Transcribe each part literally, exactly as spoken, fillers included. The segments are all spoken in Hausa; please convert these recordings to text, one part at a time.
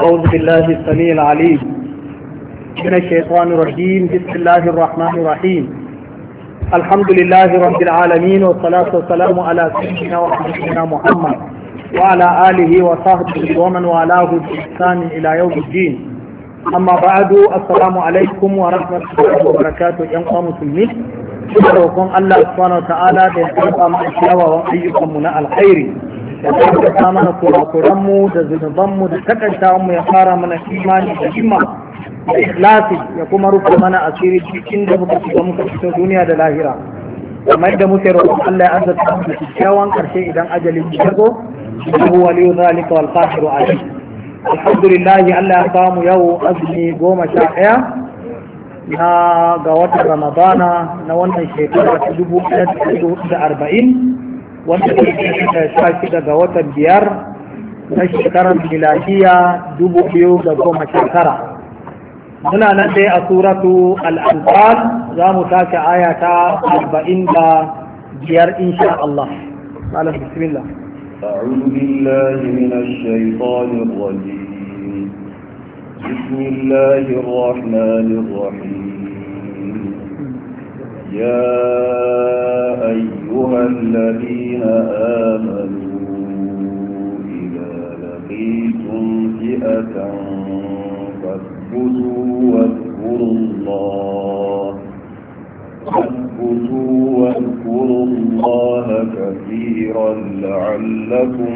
أعوذ بالله السميع العليم من الشيطان الرجيم. بسم الله الرحمن الرحيم. الحمد لله رب العالمين، والصلاة والسلام على سيدنا وحبيبنا محمد وعلى آله وصحبه ومن والاه بإحسان إلى يوم الدين. أما بعد، السلام عليكم ورحمة الله وبركاته. يا مسلمين، roƙon Allah subhanahu wa ta'ala da ya karɓa mu kyawawan ayyukanmu na alkhairi, ya karɓa mana kurakuranmu da zunubanmu da takantawanmu, ya fara mana imani da himma da ikhlasi, ya kuma rufe mana asiri cikin da muka shiga muka fito duniya da lahira. kamar yadda muke roƙon Allah ya azurta mu da kyakkyawan ƙarshe idan ajalin ya zo, innahu waliyyu zalika wal qadiru alayh. Alhamdulillah, Allah ya samu yau azumi goma sha ɗaya na ga watan Ramadana na wannan shekara ta dubu ɗaya da ɗari hudu da arba'in, wanda ta sha shida ga watan biyar na shekarar miladiya dubu biyu da goma sha tara. Muna nan dai a suratu al-Anfal, za mu tashi aya ta arba'in da biyar insha Allah. Malam bismillah. أعوذ بالله من الشيطان الرجيم. بسم الله الرحمن الرحيم. يا أيها الذين آمنوا إذا لقيتم فئة فاثبتوا واذكروا الله فاثبتوا واذكروا الله كثيرا لعلكم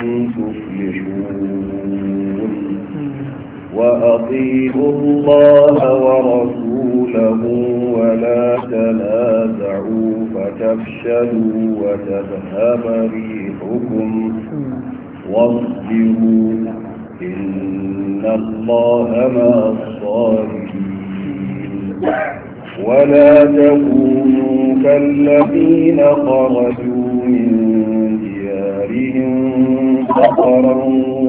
تفلحون. وأطيعوا الله ورسوله ولا تنازعوا فتفشلوا وتذهب ريحكم واصبروا إن الله مع الصابرين. ولا تكونوا كالذين خرجوا من ديارهم بطرا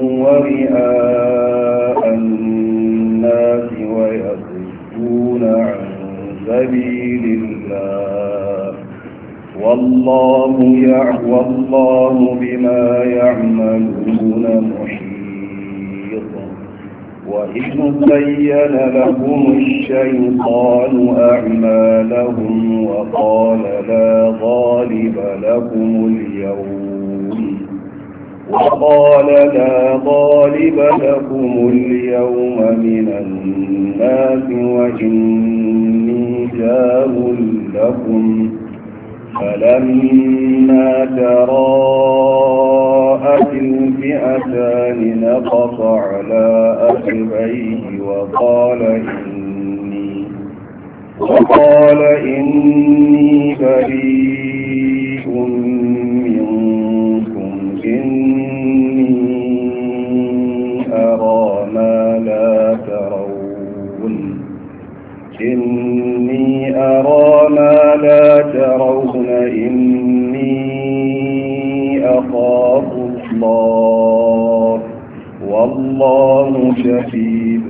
ورئاء الناس ويصدون عن سبيل الله والله يعلم والله بما يعملون محيط. وإذ زين لهم الشيطان أعمالهم وقال لا غالب لكم اليوم وقال لا غالب لكم اليوم من الناس وإني جار لكم فلما تراءت الفئتان نقص على عقبيه وقال إني وقال إني بريء منكم إني أرى ما لا ترون إني أرى ما لا ترون إني أخاف الله والله شديد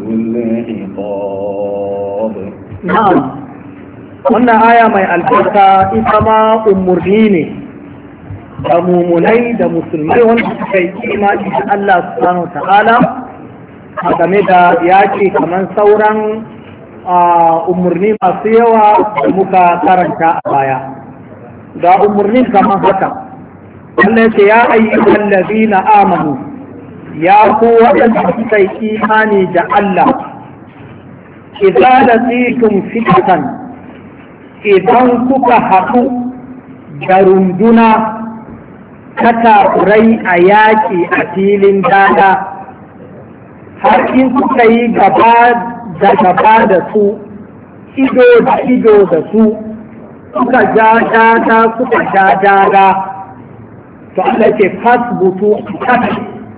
العقاب. نعم، wannan aya mai albarka ita ma umurni ne da mumunai da musulmai wanda suka yi imani da Allah subhanahu wa ta'ala a game da yaki kamar sauran umurni masu yawa da muka karanta a baya. Ga umurnin kamar haka, Allah ya ce ya ayyuhal ladina amanu, ya ku waɗanda suka yi imani da Allah, idza laqitum fitan, idan kuka haɗu da runduna ta kafirai a yaƙi a filin dada, har in kuka yi gaba da gaba da su, ido da ido da su, suka ja dada suka ja dada, to Allah ce fasbutu kafe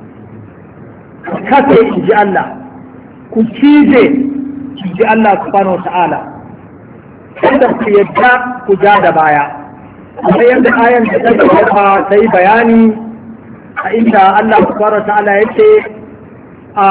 kafe in ji Allah, ku cije in ji Allah subhanahu wa ta'ala, kada ku yadda ku ja da baya. Amma yadda ayan da ta gaba ta yi bayani a inda Allah subhanahu wa ta'ala ya ce a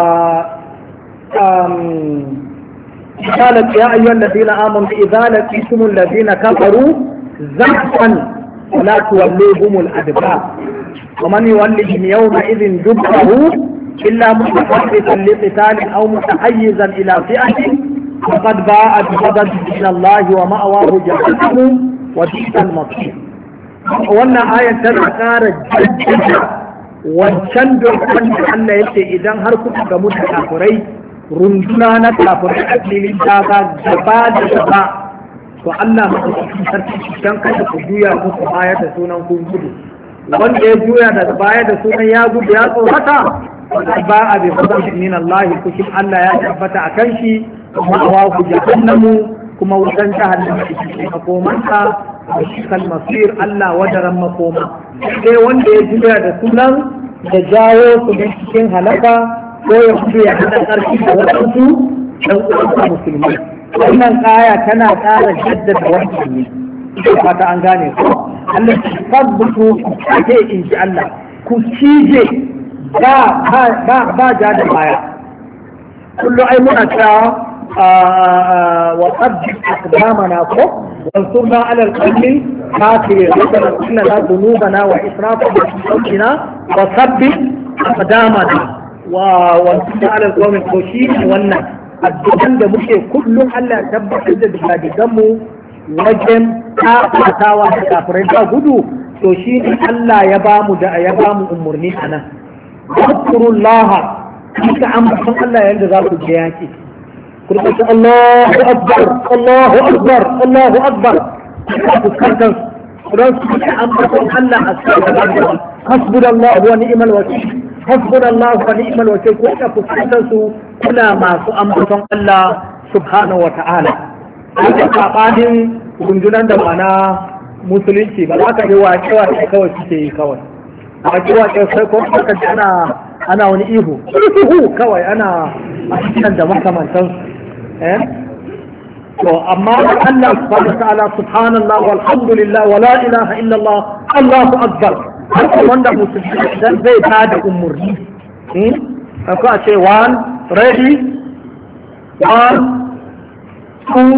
قالت يا أيها الذين آمنوا إذا لقيتم الذين كفروا زحفا فلا تولوهم الأدبار ومن يولهم يومئذ دبره إلا متحركا لقتال أو متحيزا إلى فئة فقد باء بغضب من الله ومأواه جهنم وبئس المصير. wannan ayan tana ƙara jaddada wancan dokar da Allah yake idan har kuka gamu da kafirai runduna na kafirai a filin daga gaba da gaba to Allah madaukakin sarki dan kada ku juya muku baya da sunan kun gudu wanda ya juya da baya da sunan ya gudu ya tsorata ba a bi fadl min Allah kushin Allah ya tabbata akan shi kuma awahu jahannamu kuma wutan jahannama ita makomanta kal masir Allah wadaran makoma sai wanda ya juya da sunan da jawo su da cikin halaka ko ya fito ya hada karfi da wasu dan uwan musulmi wannan aya tana ƙara jaddada wannan ne fata an gane ko Allah ya sabbutu ake inji Allah ku cije ba ba ba ja da baya kullu ai muna cewa وقد أقدامنا فوق وانصرنا على القوم الكافرين ربنا اغفر لنا ذنوبنا وإسرافنا في أمرنا وثبت أقدامنا وانصرنا على القوم الكافرين والناس الدعاء ده muke kullum Allah ya tabbatar da dalilan mu wajen kafatawa da kafirai da gudu to shi ne Allah ya bamu da ya bamu umurni anan zikrullaha kika ambaton Allah yanda za ku je yaki kurkuta Allahu Akbar Allahu Akbar Allahu Akbar fuskantar don su ka ambaton Allah a cikin hasbunallahu wa ni'mal wakil hasbunallahu wa ni'mal wakil ko ka fuskantar su kuna masu ambaton Allah subhanahu wa ta'ala aka sabanin gundunan da mana musulunci ba za ka yi wace wace kawai suke yi kawai wace wace sai ko ka ji ana ana wani ihu ihu kawai ana a cikin da makamantansu to amma Allah subhanahu wa ta'ala subhanallah walhamdulillah wala ilaha illa Allah Allahu akbar haka wanda musulmi dan zai tada umurni eh ko a ce one ready one two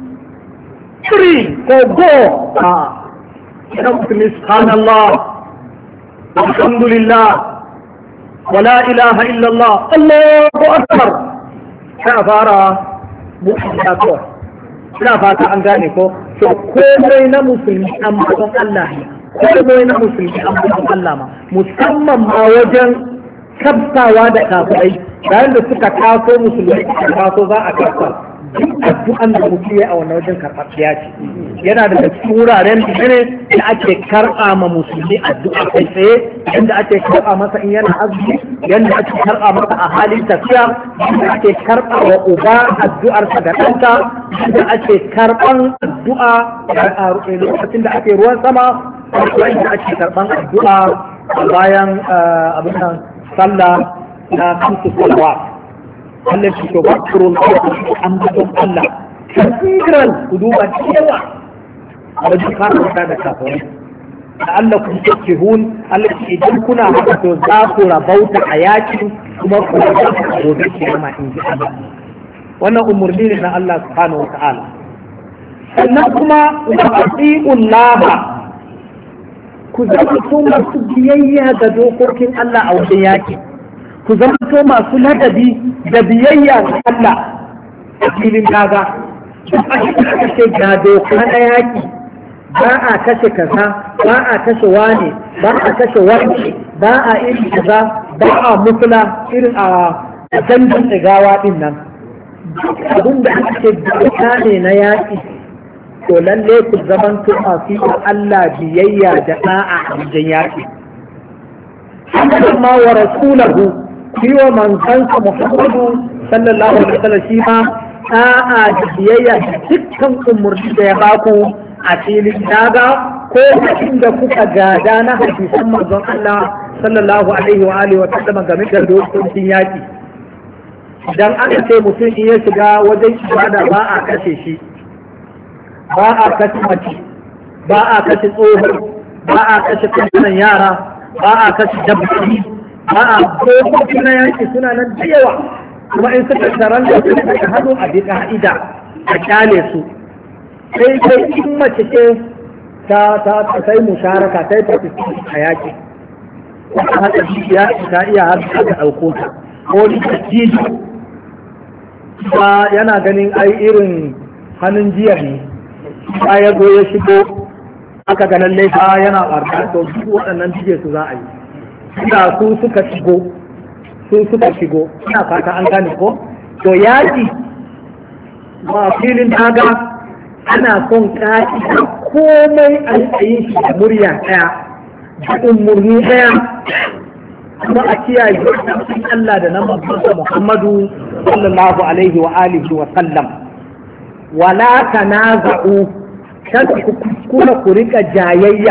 three go go ah idan musulmi subhanallah walhamdulillah wala ilaha illa Allah Allahu akbar sai fara mu'amala kawai ina fata an gane ko to komai na musulmi an baton Allah ne komai na musulmi an baton Allah ma musamman ma wajen kabtawa da kafirai yayin da suka taso musulmi suka taso za a kafa duk addu'an da mutum ya a wannan wajen karɓaɓɓiya ce yana da cikin wuraren ne da ake karɓa ma musulmi addu'a kai tsaye yadda ake karɓa masa in yana azumi yadda ake karɓa masa a halin tafiya yadda ake karɓa wa uba addu'arsa da ɗanta yadda ake karɓan addu'a a lokacin da ake ruwan sama yadda ake karɓan addu'a bayan abin nan sallah na kamsu salawat Allah shi ke wakilun ambaton Allah kasiran ku duba cewa a wajen kafin da kafin da Allah ku ce hun Allah shi idan kuna haka to za ku rabauta a yakin kuma ku rabauta a gobe kiyama in ji Allah wannan umurni ne na Allah subhanahu wa ta'ala sannan kuma wa ati'ullah ku zama su masu biyayya ga dokokin Allah a wajen yaki ku zama so masu ladabi da biyayya ga Allah a filin daga aka ce ga doka na yaki ba a kashe kaza ba a kashe wane ba a kashe wani ba a iri kaza ba a musula irin a dandin tsigawa din nan abin da aka ce doka ne na yaki to lalle ku zaman to masu yi Allah biyayya da da'a a wajen yaki haka ma wa rasulahu yi wa manzansa Muhammadu sallallahu alaihi wasallam shi ma a'a da biyayya da dukkan umurni da ya baku a filin daga ko inda kuka gada na hadisan manzon Allah sallallahu alaihi wa alihi wa sallam game da dokokin yaki idan aka ce mutum in ya shiga wajen ibada ba a kashe shi ba a kashe mace ba a kashe tsoho ba a kashe kananan yara ba a kashe dabbobi a'a dokoki na yaki suna nan da yawa kuma in suka taron da suka hannu a bi ka'ida a kyale su sai sai in mace ce ta ta ta sai musharaka ta yi participation a yaki wata haka jijiya ta iya har ta ɗauko ta ko ni jiji ba yana ganin ai irin hannun jiya ne ba ya zo ya shigo aka ga lallai fa yana ɓarka to duk waɗannan jije su za a yi da su suka shigo su suka shigo ina fata an gane ko to yaƙi ba filin daga ana son ƙa'ida komai a yi shi da murya ɗaya da umarni ɗaya kuma a kiyaye Allah da na mabbansa Muhammadu sallallahu alaihi wa alihi wa sallam wala tanaza'u kan ku kuskura ku rika jayayya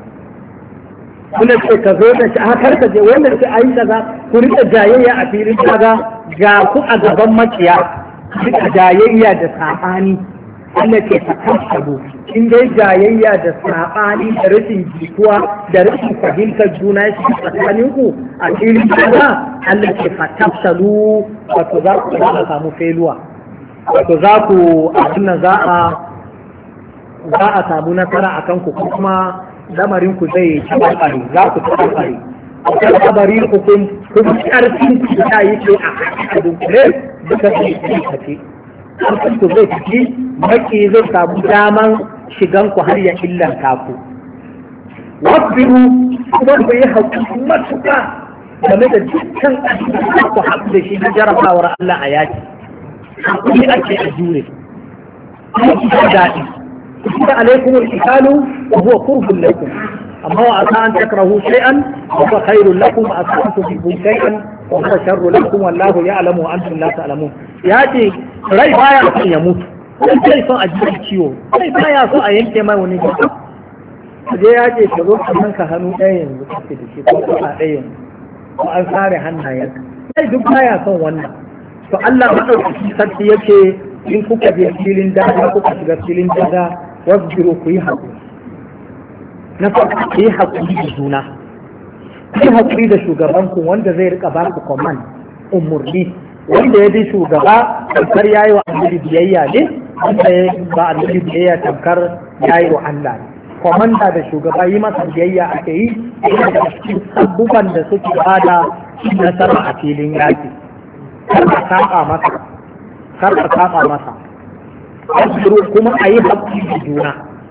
kuna ce ka zo da shi a kar ka je wannan sai ayi kaza ku rika jayayya a filin kaga ga ku a gaban makiya rika jayayya da sabani Allah ke fatashabu in dai jayayya da sabani da rashin jituwa da rashin fahimtar juna shi tsakanin ku a filin kaga Allah ke fatashalu wato za ku samu failure wato za ku abin nan za a za a samu nasara a kanku kuma lamarin ku zai tabarbare za ku tabarbare a tabari ku kun kuma karfin ku da yi ce a dunkule duka zai tafi karfin ku zai tafi maki zai samu daman shigan ku har ya illanta ku wasbiru kuma ku yi haƙuri matuƙa game da dukkan abin da ku haɗu da shi na jarabawar Allah a yaki haƙuri ake a jure kuma daɗi كتب عليكم القتال وهو كره لكم أما وعسى أن تكرهوا شيئا وهو خير لكم وعسى أن تحبوا شيئا وهو شر لكم والله يعلم وأنتم لا تعلمون يأتي رأي بايا أن يموت sai son a jikin ciwo sai baya so a yanke mai wani gaba je ya ce ka zo ka ka hannu ɗaya yanzu kake da shi ko kuma ɗaya yanzu ko an sare hannayen sai duk baya son wannan to Allah madaukakin sarki yake in kuka je filin daga kuka shiga filin daga wasbiru ku yi haƙuri na farko ku yi haƙuri da juna ku yi haƙuri da shugabanku wanda zai rika ba ku command umurni wanda ya bi shugaba tamkar ya yi wa annabi biyayya ne wanda ya ba annabi biyayya tamkar ya yi wa Allah ne komanda da shugaba yi masa biyayya ake yi da cikin abubuwan da suke bada nasara a filin yaƙi kar ka saba masa kar ka saba masa asbiru kuma a yi haƙuri da juna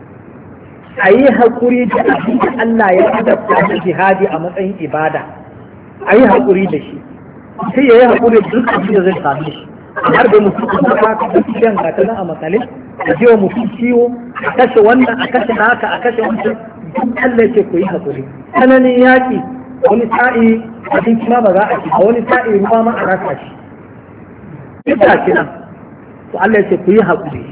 a yi haƙuri da abin da Allah ya adabta da jihadi a matsayin ibada a yi haƙuri da shi sai ya yi haƙuri da duk abin da zai same shi har da mutum kuma ka ka tafi yan gata nan a makale a jiwa mutum ciwo a kashe wannan a kashe haka a kashe wancan duk Allah ke ku yi haƙuri tsananin yaƙi wani sa'i abinci ma ba za a ci a wani sa'i ruwa ma a rasa shi duk da kina to Allah ya ce ku yi haƙuri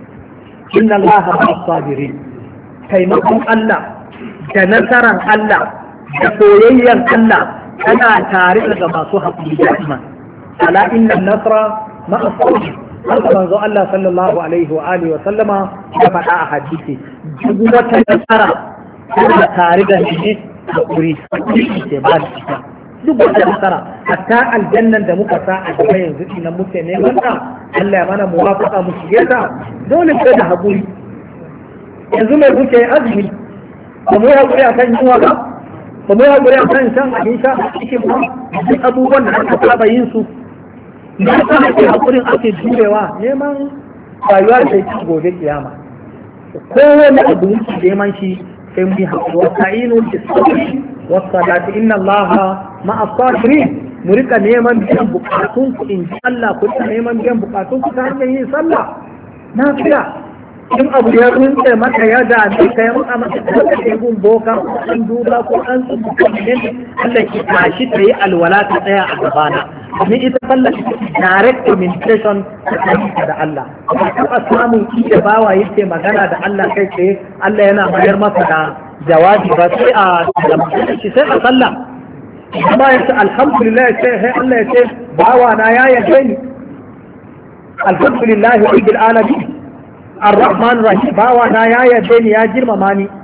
inna Allah ma sabirin taimakon Allah da nasarar Allah da soyayyar Allah tana tare da masu haƙuri da iman ala inna nasra ma asabir haka manzo Allah sallallahu alaihi wa alihi wa sallama ya faɗa a hadisi duk wata nasara tana tare da shi haƙuri ce ba da ita duk wata nasara hatta aljannan da muka sa a gaba yanzu ina muke neman ta Allah ya mana muwafaqa mu shige ta dole sai da haƙuri yanzu mai kuke azumi ba mu yi haƙuri akan yunwa ba ba mu yi haƙuri akan shan abin sha a cikin ba duk abubuwan da aka saba yin su da aka ake haƙurin ake jurewa neman rayuwa da ci gobe kiyama kowane abu muke neman shi sai mu yi haƙuri wa ta'inu bis-sabri was-salati inna Allaha ma'a as-sabirin mu rika neman biyan bukatun ku in ji Allah ku rika neman biyan bukatun ku ta hanyar yin sallah nafiya in abu ya rinse maka ya da ne kai maka maka da kai gun boka ko an duba ko an tsubuka ne Allah ki tashi tayi alwala ta tsaya a gabana ni ita sallah direct communication da Allah ba ka samun kike bawa yake magana da Allah kai tsaye Allah yana bayar masa da jawabi ba sai a shi sai a sallah amma yace alhamdulillah sai sai Allah ya ce bawa na ya yaje ni alhamdulillah rabbil alamin الرحمن الرحيم باوا نا يا يدني يا girmama ni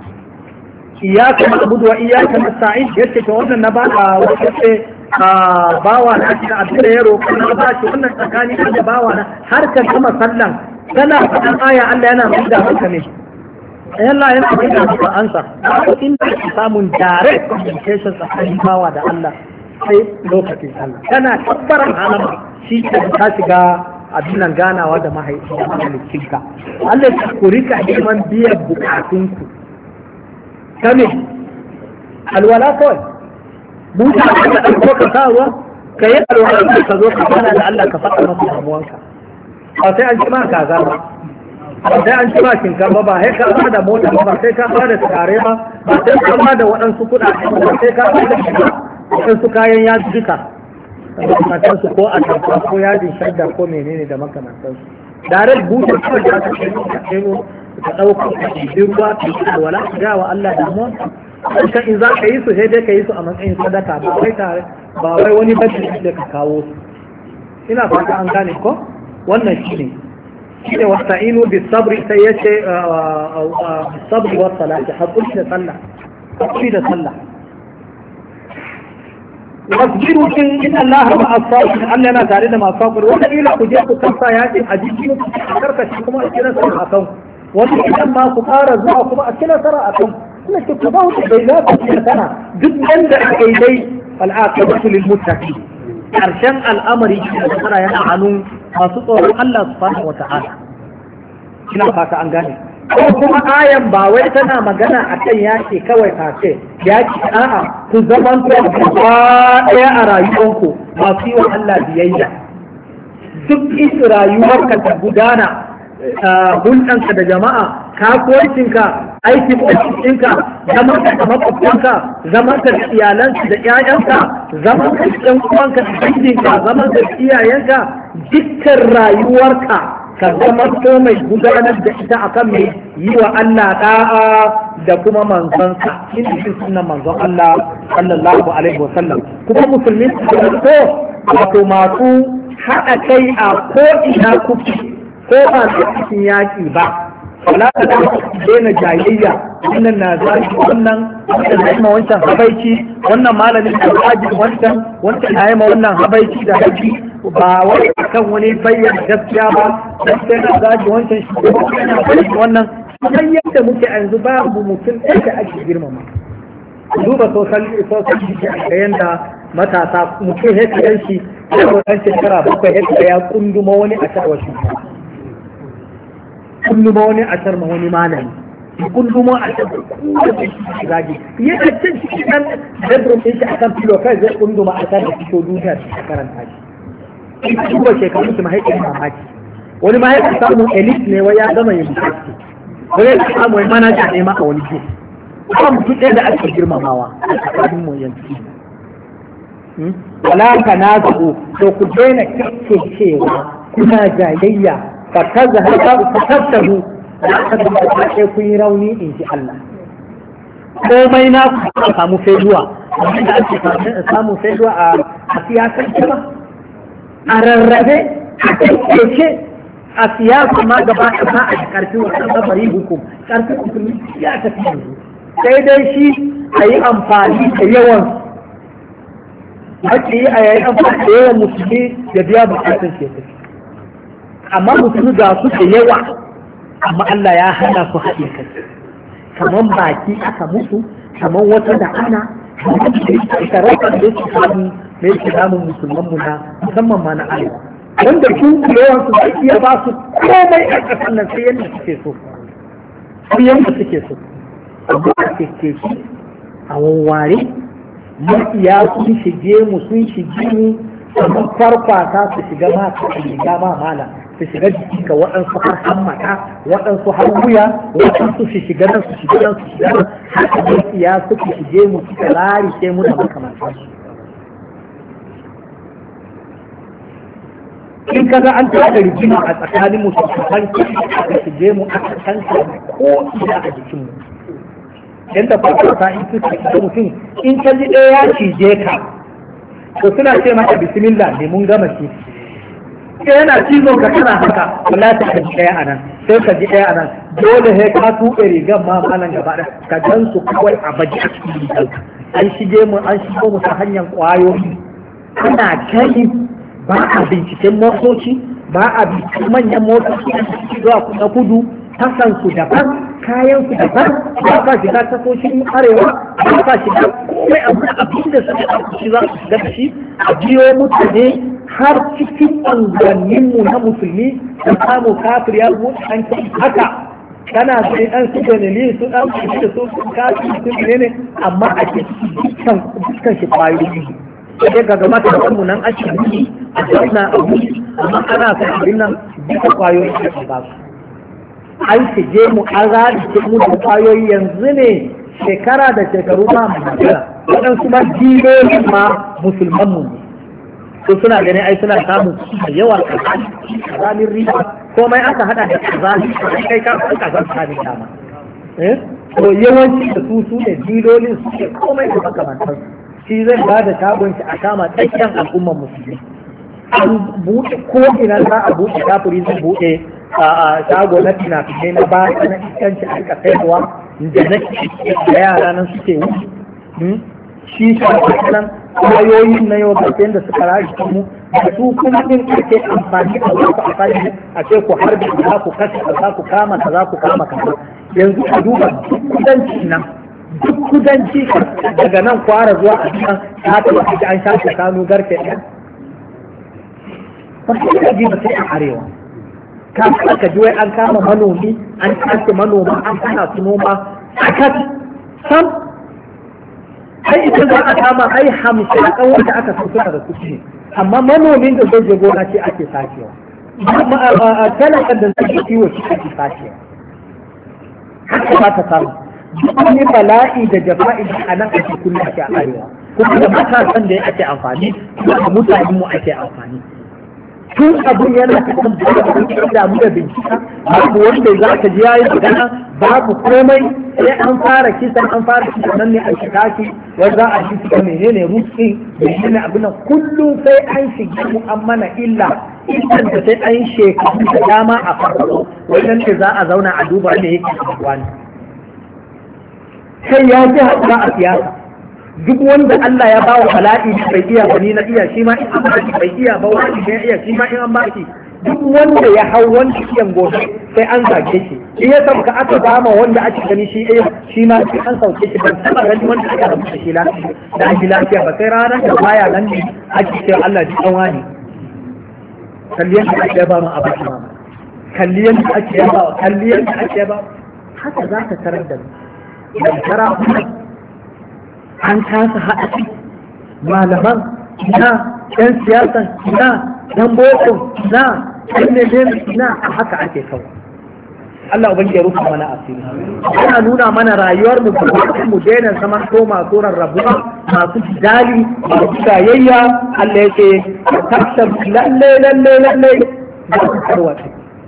iyyaka na'budu wa iyyaka nasta'in yace to wannan na ba a wace bawa na cikin abin da ya roƙa na ba shi wannan tsakani da bawa na har ka gama sallan kana faɗan aya Allah yana mai da maka ne Allah yana da maka ansa inda ka samun direct communication tsakanin bawa da Allah sai lokacin Allah kana tabbaran alama shi ka ta shiga abin nan ganawa da mahaifi da mahaifinka Allah ya ku rika neman biyan bukatunku kame alwala kawai mutane da ɗan ka sa ruwa ka yi alwala ka zo ka gana da Allah ka faɗa masa damuwanka ba sai an ci ma kaza ba ba sai an ci ma shinkafa ba sai ka ba da mota ba sai ka ba da tare ba ba sai ka ba da waɗansu kuɗaɗe ba sai ka ba da waɗansu kayan yaji duka makamantansu ko a tafiya ko yajin shadda ko menene da makamantansu direct buɗe kawai da aka kai ka kemo ka ɗauka ka ɗibi ruwa ka yi alwala ka ga wa Allah damuwa kan in za ka yi su sai dai ka yi su a matsayin sadaka ba wai tare ba wai wani bacci da ka kawo su ina fata an gane ko wannan shine shine wasta'inu bis sabri sai yace sabri wa salati hakuri da sallah hakuri da sallah wasbiru in Allah ma as-sabir Allah yana tare da masu hakuri wanda ila ku je ku kasa yakin a jikin ku karkashi kuma a kira sa akan wani idan ma ku fara zuwa kuma a kira sara akan kuma ki ku ba ku bai za ku kira sana duk wanda aka yi dai al'aqibatu lil muttaqin karshen al'amari da nasara yana hannun masu tsoron Allah subhanahu wa ta'ala ina fata an gane ko kuma ayan ba wai tana magana akan yaki kawai kace yaki a'a ku zaman ku gaba daya a rayuwarku masu yi wa Allah biyayya duk ita rayuwarka ta gudana hulɗanka da jama'a kasuwancinka aikin ɗinka zaman ka da makwabtanka zaman ka da iyalanka da ƴaƴanka zaman ka da ƴan uwanka da danginka zaman ka da iyayenka dukkan rayuwarka ka zama ko mai gudanar da ita akan mai yi wa Allah da'a da kuma manzonsa inda shi sunan manzon Allah sallallahu alaihi wasallam kuma musulmi su so wato masu haɗa kai a ko ina kuke ko ba da cikin yaƙi ba wala ta daina jayayya wannan na zaki wannan wannan na yi ma wancan habaici wannan malamin da zaji wancan wancan na yi ma wannan habaici da haji ba wai akan wani bayyana gaskiya ba dan sai na zaji wancan shi yana bayyana wannan kamar yadda muke yanzu babu mutum ɗaya da ake girmama duba social social media da yanda matasa mutum ya kayan shi ya ɗan shekara bakwai ya ya kunduma wani a shawar shi kulluma wani a tarma wani malami kulluma a tarma kowace shi zagi yana cin shi dan bedroom ɗin shi a kan filo kai zai kunduma a tarma fito duniya shi karanta shi in ka duba shekaru su mahaifin mamaki wani mahaifin samun elite ne wai ya gama yin bukati wani ya samu wani manaja ne ma a wani ke kuma mutum ɗaya da ake girmamawa a tsakanin mu yanzu wala ka na zaɓo to ku daina cewa kuna jayayya fakazzahu da aka zama sai kun yi rauni in ji Allah komai na ku samu faiduwa da ake samu faiduwa a siyasar kuma a rarrabe a keke a siyasa ma gaba ta ba a karfi wasan gabari hukum karfi hukum ya tafi yanzu sai dai shi a yi amfani da yawan ake yi a yayi amfani da yawan musulmi ya biya bukatun shi tafi amma musulmi ga su da yawa amma Allah ya hana su haɗe kai kamar baki aka mutu kamar wata da ana sharaɗar da su samu mai su damun musulman mu na musamman ma na arewa wanda su yawan su zai iya ba su komai a ƙasar nan sai yadda suke so sai yadda suke so amma a keke shi a wawware mafiya sun shige mu sun shige mu kamar farfata su shiga ma su shiga ma mala su shiga jiki ga waɗansu har hammata waɗansu har wuya waɗansu su shiga nan su shiga nan su shiga nan haka mafiya suka shige mu suka lari sai mu da makamantan su in kaga an tada rigima a tsakanin mu kan aka shige mu aka kanka ko ina a jikin mu yadda farfata in suka shiga mutum in ka ji ɗaya ya cije ka to suna ce maka bismillah ne mun gama shi sai yana cizon ka kana haka wala ta ka ji ɗaya a nan sai ka ji ɗaya a nan dole sai ka tuɓe rigan ma malan gaba ɗaya ka gan su kawai a baji a cikin rigan an shige mu an shigo mu ta hanyar ƙwayoyi ana gani ba a binciken motoci ba a binciken manyan motoci a cikin zuwa na kudu tasan su daban kayan su daban ba ka shiga tasoshin arewa ba ka shiga komai abin da suka ɗauki shi za su shiga da shi a biyo mutane har cikin ɓangarenninmu na musulmi da samu kafir ya buɗe an haka kana sai ɗan su ganili su ɗan su da su kafir su ne ne amma a cikin dukkan shi ƙwayoyi sai ga gama ta kanmu nan ake yi a zauna a wuri amma ana son abin nan duka ƙwayoyi da ke ba su an shige mu an radice mu da ƙwayoyi yanzu ne shekara da shekaru ba mu magana waɗansu ma jirorin ma musulman mu ne ko suna ganin ai suna samun da yawa kazamin riba komai aka hada da kazali kai ka san kazan ta ne dama eh to yawanci da su su ne dilolin su ke komai da makamantar shi zai ba da shagon shi a kama tsakiyar al'ummar musulmi an buɗe ko ina za a buɗe kafiri zai buɗe a shago na finafinai na ba na iskanci a rika sayarwa da na da yara nan suke wuce shi shi nan kwayoyin na yau da da suka rayu mu da su kuma din ake amfani da wasu amfani a ce ku harbi za ku kashe za ku kama ka za ku kama ka yanzu a duba kudanci nan duk kudanci daga nan kwara zuwa a cikin ta taɓa kaji an shafe kanu garke ɗaya ba su da ji ba sai a arewa ka aka ji wai an kama manomi an kashe manoma an hana su noma aka sam ai ita za a kama ai hamsin a wanda aka sauka daga kuɗi amma manomin da zai je gona ce ake sacewa talakan da zai kiwo shi ake sacewa haka ba ta samu duk wani bala'i da jafa'i a nan ake kulle ake a arewa kuma da matasan da ake amfani kuma da mutanen mu ake amfani tun abin yana cikin bayan damu da bincika babu wanda za ka ji yayi magana babu komai sai an fara kisan an fara kisan nan ne a shiga shi wanda za a shi shiga menene rufi menene abin nan kullum sai an shiga mu an mana illa illan da sai an shekaru da dama a farko wajen da za a zauna a duba ne yake faruwa ne sai ya ji haɗuwa a siyasa duk wanda Allah ya ba wa bala'i bai iya ba ni na iya shi ma in an ba shi bai iya ba wani bai iya shi ma in an ba shi duk wanda ya hau wanda iyan gobe sai an zage shi in ya sauka aka dama wanda ake gani shi iya shi ma sai an sauke shi ban taba gani wanda aka rabu da shi lafiya da ake lafiya ba sai ranar da baya nan ne ake cewa Allah ji kan wani kalliyan da ake ba mu abin ma kalliyan da ake ba kalliyan da ake ba haka za ka tarar da mu tara an kasa haɗa malaman na ɗan siyasan na ɗan boko na ɗan nemen na a haka ake kawo Allah ubangi ya rufa mana asiri ana nuna mana rayuwar mu mu daina zaman to masu rarrabuwa masu jidali masu gayayya Allah yake tabbatar lalle lalle lalle da ku tarwace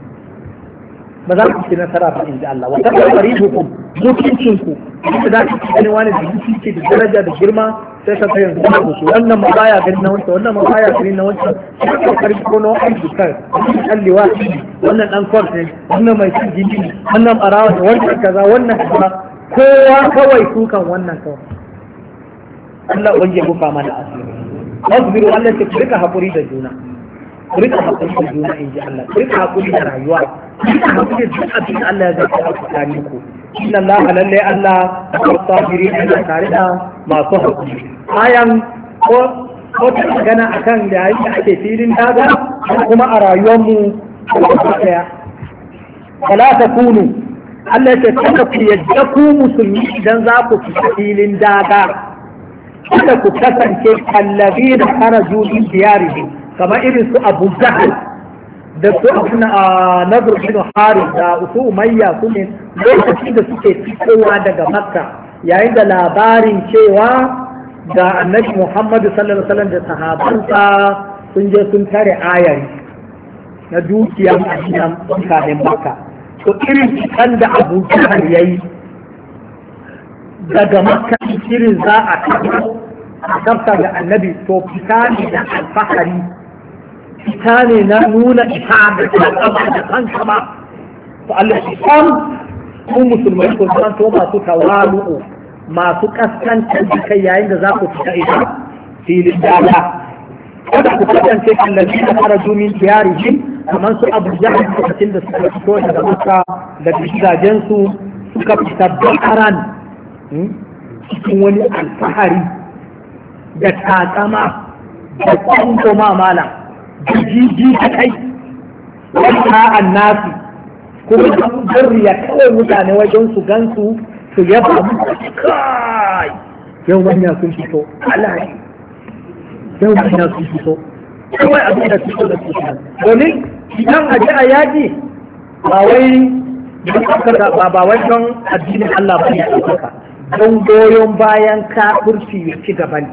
ba za ku ci nasara ba in ji Allah wa tabbari hukum mutuncinku da za ku gani wani da mutunci da daraja da girma sai ka kai yanzu ku su wannan ma baya gani na wancan wannan ma baya gani na wancan sai ka karbi ko na wani dukkan kallewa wannan dan kwas ne wannan mai cin jini wannan barawa da wannan kaza wannan kaza kowa kawai sukan wannan kawai Allah wanje buka mana asiri wasbiru Allah ta rika hakuri da juna ku rika hakuri da juna in ji Allah ku rika hakuri da rayuwa ku rika hakuri da duk abin da Allah ya zaka a tsakanin ku inna Allah lalle Allah wasabiri ina tare da masu hakuri ayan ko ko ta magana akan da yayin da ake filin daga kuma a rayuwar mu daya wala takunu Allah ya tsaka ku yadda ku musulmi idan za ku fita filin daga kada ku kasance kallabi da kharaju min diyarihim kamar irin su Abu Jahl da su abuna a Nadr bin Harith da su Umayya su ne lokacin da suke fitowa daga Makka yayin da labarin cewa ga Annabi Muhammad sallallahu alaihi wasallam da sahabansa sun je sun tare ayari na dukiya a cikin mutanen Makka to irin kan da Abu Jahl yayi daga Makka irin za a kawo a kafta da Annabi to fita ne da alfahari ita ne na nuna ita da tsaba da kanka ba to Allah shi kan ku musulmai ko san to masu tawalu masu kaskantar da kai yayin da za ku fita ita filin dala kada ku kasance kallabi da faraju min tiyarihim kamar su Abu Jahl lokacin da suka fito daga Makka da gidajen su suka fita bakaran cikin wani alfahari da takama da kwangoma malam da jiji ta kai wata annasi kuma zurriya kawai mutane wajen su gansu su yaba musu kai yau manya sun fito alayi yau manya sun fito kawai abin da fito da fito domin idan a ji a yaji ba wai ba ba wai don addinin Allah ba ne a don goyon bayan kafirci ya ci gaba ne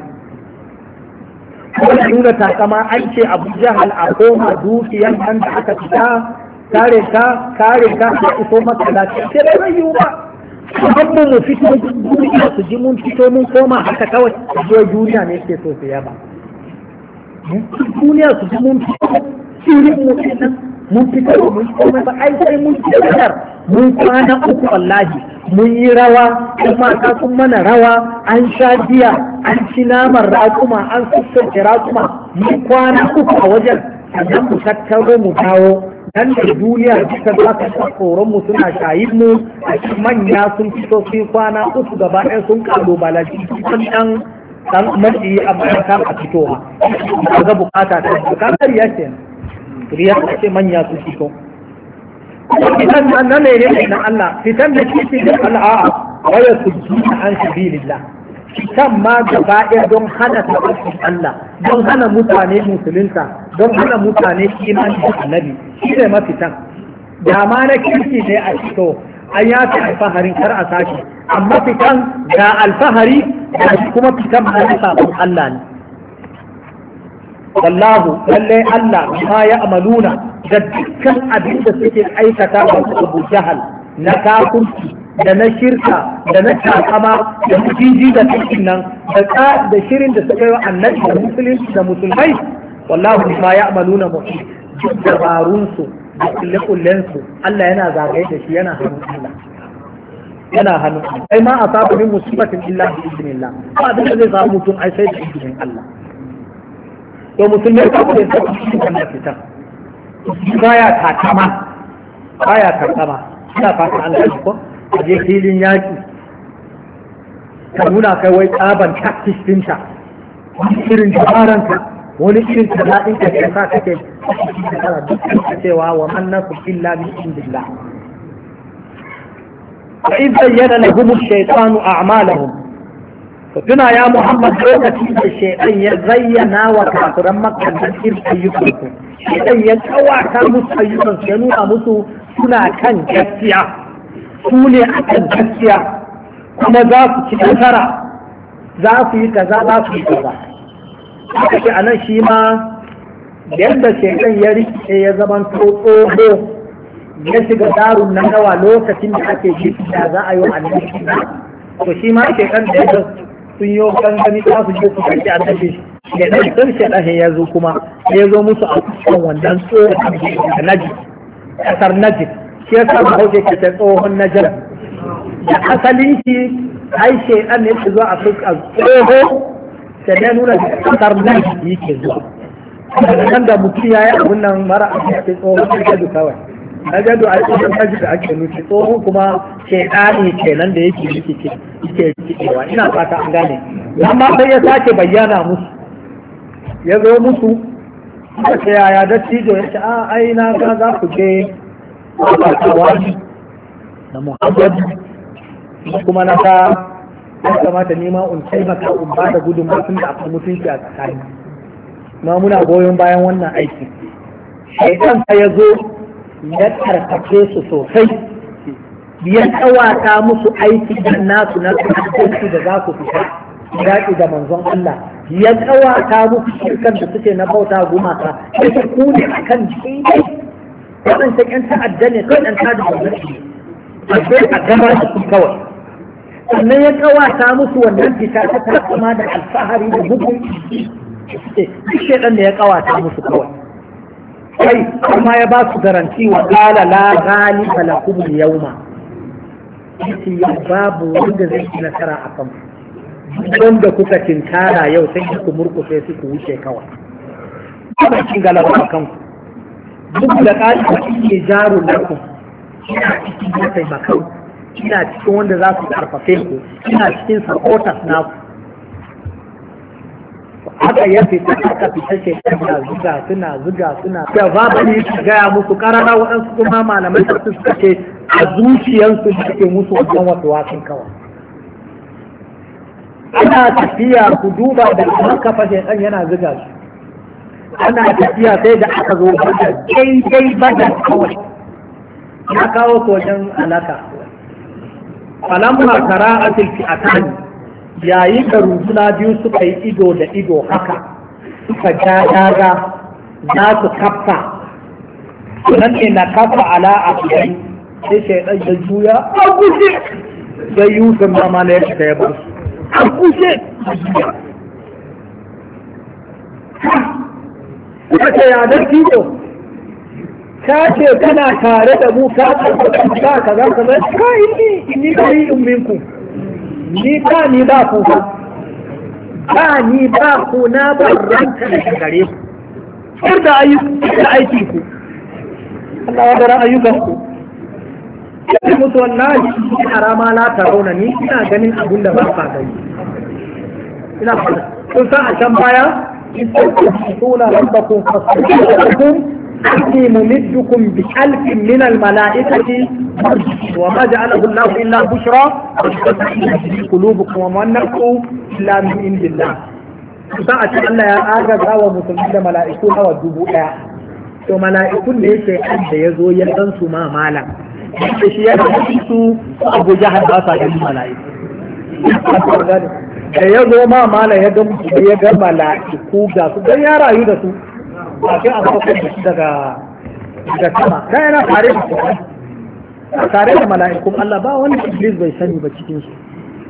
kuma nuna takama an ce abu jahal a koma dukiyar nan da aka fita kare ka kare ka a iso maka da ce sai bai yiwu ba kuma mu fito duniya su ji mun fito mun koma haka kawai zuwa duniya ne ke so su yaba duniya su ji mun fito shirin mu kenan mun fito mun komai ba ai sai mun fitar mun kwana uku wallahi mun yi rawa kuma mata sun mana rawa an sha biya an ci naman raƙuma an sassauce raƙuma mun kwana uku a wajen sannan mu tattaro mu dawo dan da duniya duka za ka sa tsoron mu suna shayin mu a cikin manya sun fito su kwana uku gaba ɗaya sun kalubalanci sun dan dan matsi a bayan a fitowa ga bukata ta bukatar ya ce riya ce manya sun fito fitan nan ne ne na Allah fitan da kici da Allah waya su ji an sabilillah fitan ma gaba ɗaya don hana tabbacin Allah don hana mutane musulunta don hana mutane imani da annabi shi ne mafitan da ma na kirki ne a fito an ya ta alfaharin kar a sashi amma fitan ga alfahari da kuma fitan ma na sabon Allah ne wallahu lalle Allah ma ya amaluna da dukkan abin da suke aikata da Abu Jahal na kafirci da na shirka da na takama da jiji da cikin nan da da shirin da suka yi wa annabi da musulunci da musulmai wallahu ma ya amaluna mu'min duk dabarun su da kulle-kullen su Allah yana zagaye da shi yana hannun Allah yana hannun Allah sai ma asabu min musibatin illa bi idnillah ba da zai samu mutum ai sai da idnin Allah to musulmai ka ce sai shi wannan fitan baya takama baya takama ina fata an gani ko a je filin yaki ka nuna kai wai tsaban tactics dinta wani irin dabaranka wani irin talaɗin ka ke sa kake kana dukkan cewa wa man nasu illa min indillah fa idh zayyana lahum ash-shaytanu a'malahum to tuna ya Muhammad lokacin da shaytan ya zayyana wa kafiran makka da irin ayyukansu shaytan ya kawata musu ayyukansu ya nuna musu suna kan gaskiya su ne a kan gaskiya kuma za su ci nasara za su yi kaza za su yi kaza haka ce a nan shi ma yadda shaitan ya rikice ya zaman tsoho ya shiga darun na nawa lokacin da ake gidi da za a yi wa annabi to shi ma shaitan da ya sun yi gangami za su je su karki annabi shaitan sun shaitan ya zo kuma ya zo musu a cikin wannan tsohon da najib kasar najib shi ya sa hauke ke ta tsohon najar da asalin shi ai shaitan ne su zo a tsoho sai ya nuna kasar nan yake zuwa nan da mutum ya yi abin nan mara a cikin tsohon najadu kawai najadu a cikin najadu da ake nufi tsohon kuma shaitani kenan da yake yake yake cikewa ina fata an gane amma sai ya sake bayyana musu ya zo musu suka ce yaya dattijo ya ce a ai na ga za ku je wani da muhammadu kuma na ga ya kamata nema in taimaka in ba da gudunmawa tun da akwai mutunci a tsakani ma muna goyon bayan wannan aiki shaitan ya zo ya karkace su sosai ya tsawata musu aiki da nasu na kasuwanci da za su fita yaƙi da manzon Allah ya tsawata musu shirkan da suke na bauta gumaka ya ce ku ne akan daidai waɗansa ƴan ta'adda ne kawai ɗan tada gwamnati a sai a gama da su kawai sannan ya kawata musu wannan fita ta takama da alfahari da bugun duk shaidan da ya kawata musu kawai kai kuma ya ba su garanti wa qala la ghaliba lakum al-yawma yace ya babu wanda zai yi nasara a kan wanda kuka tinkara yau sai ku murkushe su ku wuce kawai ba kin galaba a kanku duk da ƙari ba ke jaru lakum ina cikin ya taimakon ina cikin wanda za su karfafe ku, ina cikin supporters naku. Haka ya fita aka fita shekara zuga suna zuga suna da babu ne su gaya musu karara waɗansu kuma malamai da su suka ce a zuciyarsu da ke musu wajen wasu wasan kawai. Ana tafiya ku duba da kuma kafa shaitan yana zuga su. Ana tafiya sai da aka zo bada daidai bada kawai. Ya kawo su wajen alaka. Falamma kara asil fi atani yayin da runduna biyu suka yi ido da ido haka suka ja daga za su kafa nan ne na kafa ala a kai sai shaidan ya juya a guje da yusuf mama na ya fita ya bar su a guje suka ce ya dan tijo ka ce kana tare da mu ka ka kaza kaza ka inni inni bari in minku ni ba ni ba ku ba ba ni ba ku na ban ranka da gare ku har da ayyukan aiki ku Allah ya dara ayyukan ku sai mutu wallahi ina rama la ta rauna ni ina ganin abin da ba ka gani ina fara kun san a can baya in tuna rabbakum fasbihukum أني ممدكم بألف من الملائكة وما جعله الله إلا بشرى في قلوبكم وما نفسه إلا من عند الله. ساعة الله يا آجا زاوى مسلمين ملائكون أو الدبوء to mala'ikun ne yake da ya zo ya dan su ma malam da shi ya dace su Abu Jahal ba sa ganin mala'iku da ya zo ma malam ya ga ya ga mala'iku ga su dan ya rayu da su kafin a saukar da shi daga daga sama dan yana tare da su a tare da mala'ikun Allah ba wani iblis bai sani ba cikin su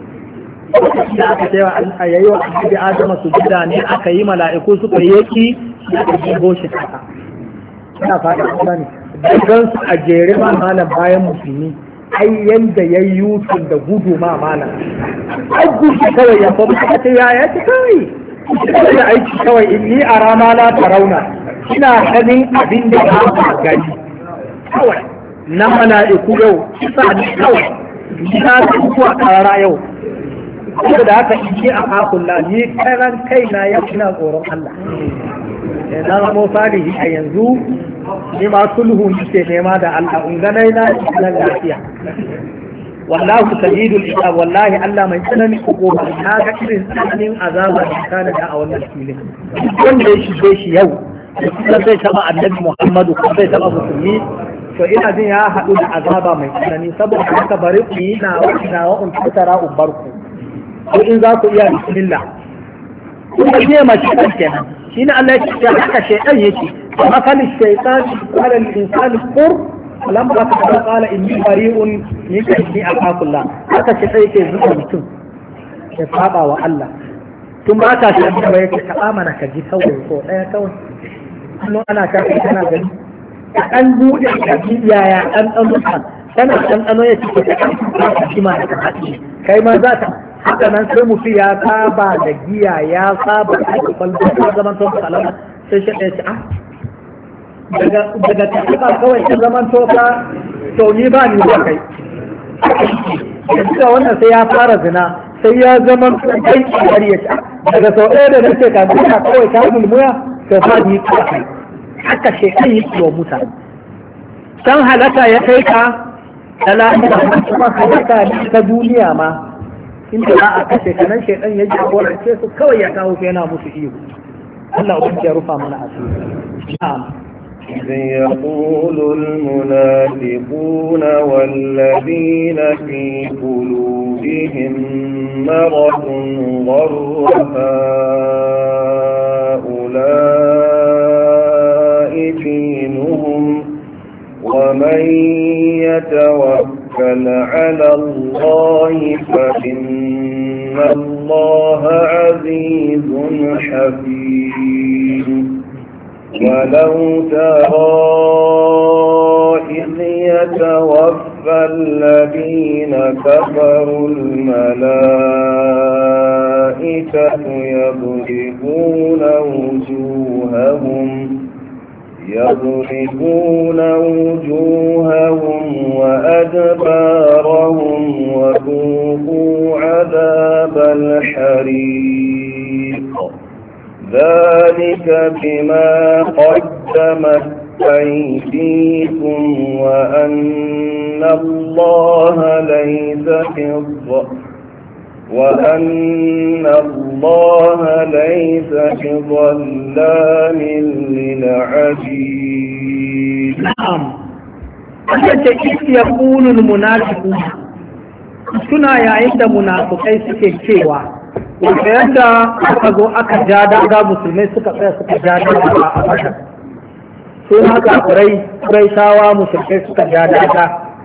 da aka cewa a yayi wa annabi Adam su gida ne aka yi mala'iku suka yaki da aka jibo shi kasa ina fata kuma ne dan su a jere ma malam bayan musulmi ai yanda yayi yutun da gudu ma malam ai gudu kawai ya fa ta ce ya ya ce kai da aiki kawai inni a rana la tarauna ina ganin abin da ba gani kawai na mala'iku yau kisa ne kawai ina kuwa karara yau saboda haka in a hakulla ni karan kaina ya ina tsoron Allah na zama salihi a yanzu ni ma sulhu nake nema da Allah in ganai na cikin lafiya wallahu shadidul iqab wallahi Allah mai tsanani hukuma na ga irin tsananin azaba da kana da a wannan filin wanda ya shige shi yau kuma zai taba annabi Muhammadu ko zai taba musulmi to ina jin ya haɗu da azaba mai tsanani saboda haka bari ku yi na na wa un tsara ubarku ko in za ku iya bismillah kuma ne mace kan kenan shine Allah ya ce haka shaytan yake fa akal shaytan qala lil insani qur lamma ka qala inni bari'un minka inni akhakullah haka ce sai yake zuwa mutum ya saba wa Allah tun ba ka shi da yake ka amana ka ji kawai ko daya kawai kullum ana ta kana gani an bude ka ji yaya dan dan mutan kana dan dan ya ce ka ji ma ka haɗi kai ma za ta haka nan sai mutum ya saba da giya ya saba da kwalba zaman to salama sai shi ya ce ah daga daga tafiya kawai ta zaman to ka to ni ba ni ba kai yanzu wannan sai ya fara zina sai ya zaman kai har ya ta daga sau ɗaya da nake ka zina kawai ka mulmuya to fa ni ka kai haka shekai yake wa mutane san halaka ya kai ka da lafiya kuma halaka ne ta duniya ma inda za a kashe kanan shaidan ya jagorance su kawai ya kawo su yana musu iyo Allah ubangiji ya rufa mana asiri na'am إذ يقول المنافقون والذين في قلوبهم مرض غر هؤلاء دينهم ومن يتوكل على الله فإن الله عزيز حكيم ولو ترى إذ يتوفى الذين كفروا الملائكة يضربون وجوههم يضربون وجوههم وأدبارهم وذوقوا عذاب الحريق ذلك بما قدمت أيديكم وأن الله ليس بظلام وأن الله ليس بظلام للعبيد. نعم. أنت يقول المنافقون suna yayin da munafukai suke cewa wanda yadda aka zo aka ja daga musulmai suka tsaya suka ja daga a Makka sun haka kurai kurai shawa musulmai suka ja daga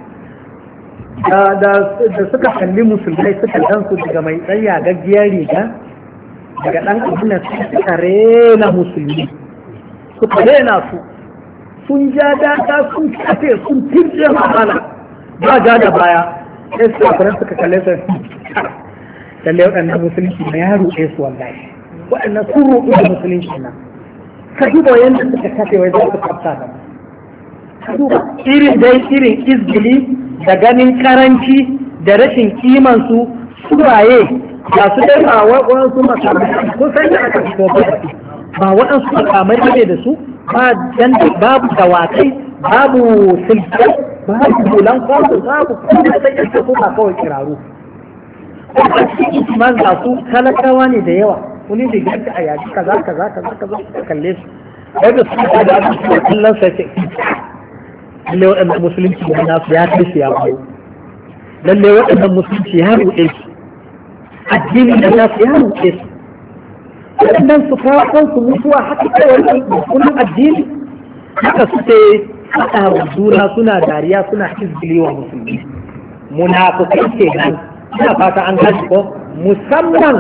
da suka kalli musulmai suka dan su daga mai tsaya gaggiyar riga daga dan abin da suka rena musulmi suka rena su sun ja daga sun kafe sun tirje mamala ba ja da baya sai su kafiran suka kalle su lalle waɗannan musulunci na ya ruɗe su wallahi waɗannan sun ruɗu da musulunci na ka duba yadda suka kafe wai za su kafta da ka duba irin dai irin izgili da ganin karanci da rashin kiman su suraye ga su dai ba waɗansu makamai ko sai da aka fito ba ba waɗansu makamai ne da su ba babu dawakai babu silke babu bulan kwaso babu kuma sai ya ko ba kawai kiraru man ga su talakawa ne da yawa wani da ganta a yaji kaza kaza kaza kaza kalle su wanda su da da su kallon sa ce lalle waɗannan musulunci ne nasu ya kai su ya bayo lalle waɗannan musulunci ya ruɗe su addini da nasu ya ruɗe su waɗannan su kawo kansu mutuwa haka kawai kullum addini haka suke haɗa wa juna suna dariya suna izgili wa musulmi munafukai ke nan ina fata an gashi ko musamman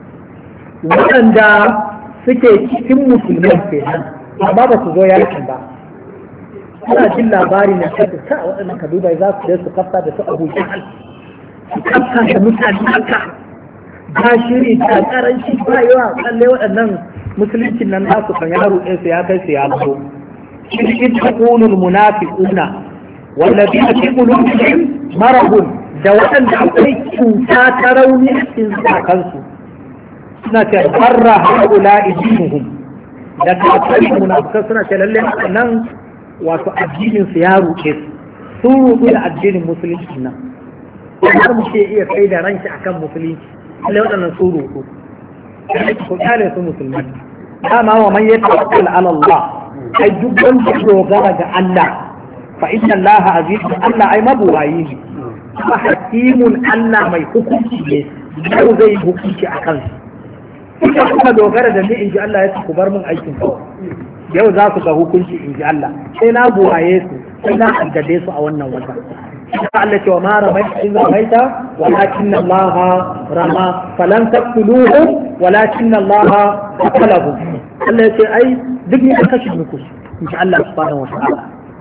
waɗanda suke cikin musulmai ke nan amma ba su zo yakin ba suna jin labari na shaɗu ta waɗannan kadubai za su je su kafta da su abu jahal su kafta da mutane haka ba shiri ta karanci ba yawa kalle waɗannan musuluncin nan nasu kan ya ruɗe su ya kai su ya zo إذ تقول المنافقون والذين في قلوبهم مرض دوءا أقول كنتا تروني إن ساكنسوا سنة بر هؤلاء دينهم لكن أقول المنافقون سنة لله أنهم وتؤدين سيارو كيس سوروا إلى الدين المسلمين سنة وهذا مشيئية فإذا رنش أحكام مسلمين اللي أنا سوروا فقال يسو مسلمين ما هو من يتوكل على الله ai duk wanda ya dogara ga Allah fa inna Allah aziz Allah ai mabuwayi ne kuma hakimun Allah mai hukunci ne yau zai hukunci a kansu kuma kuka dogara da ni in ji Allah ya ku bar mun aikin kawai yau za ku ga hukunci in ji Allah sai na buwaye su sai na addade su a wannan wata Allah ce wa ma ramaita in ramaita walakin Allah rama falam taqtuluhum walakin Allah qatalahum Allah ya ce ai duk ne aka kashe muku in sha Allah subhanahu wa ta'ala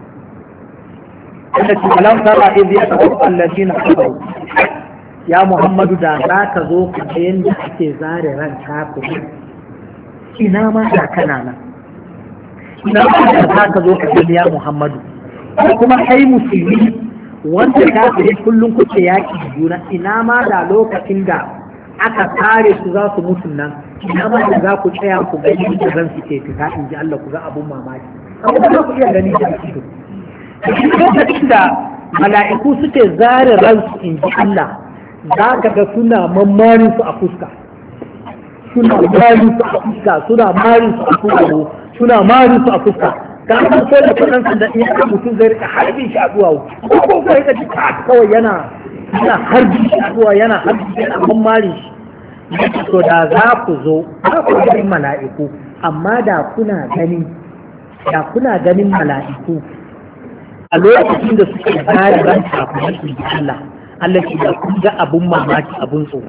Allah ce alam tara idh yatawaffa alladhina kafaru ya Muhammadu da za ka zo ka ga yanda ake zare ran kafiri ina ma da kana nan ina ma da za ka zo ka ga ya Muhammadu kuma kai musulmi wanda kafiri kullum kuke yaki da juna ina ma da lokacin da aka kare su za su mutu nan ina ma da za ku tsaya ku gani da zan su ke fita in ji Allah ku ga abun mamaki amma ba ku iya gani da ido lokacin da mala'iku suke zare ransu in ji Allah za ka ga suna mammarin su a fuska suna marin su a fuska suna marin su a fuska suna marin su a fuska ka san ko da kudan sanda iya kan mutum zai rika harbin shi a duwawu ko ko rika ji kawai yana yana harbin shi a duwa yana harbin shi yana mammarin shi to da za ku zo za ku ga mala'iku amma da kuna gani da kuna ganin mala'iku a lokacin da suke zare ran kafin Allah Allah shi da kun ga abun mamaki abun tsoro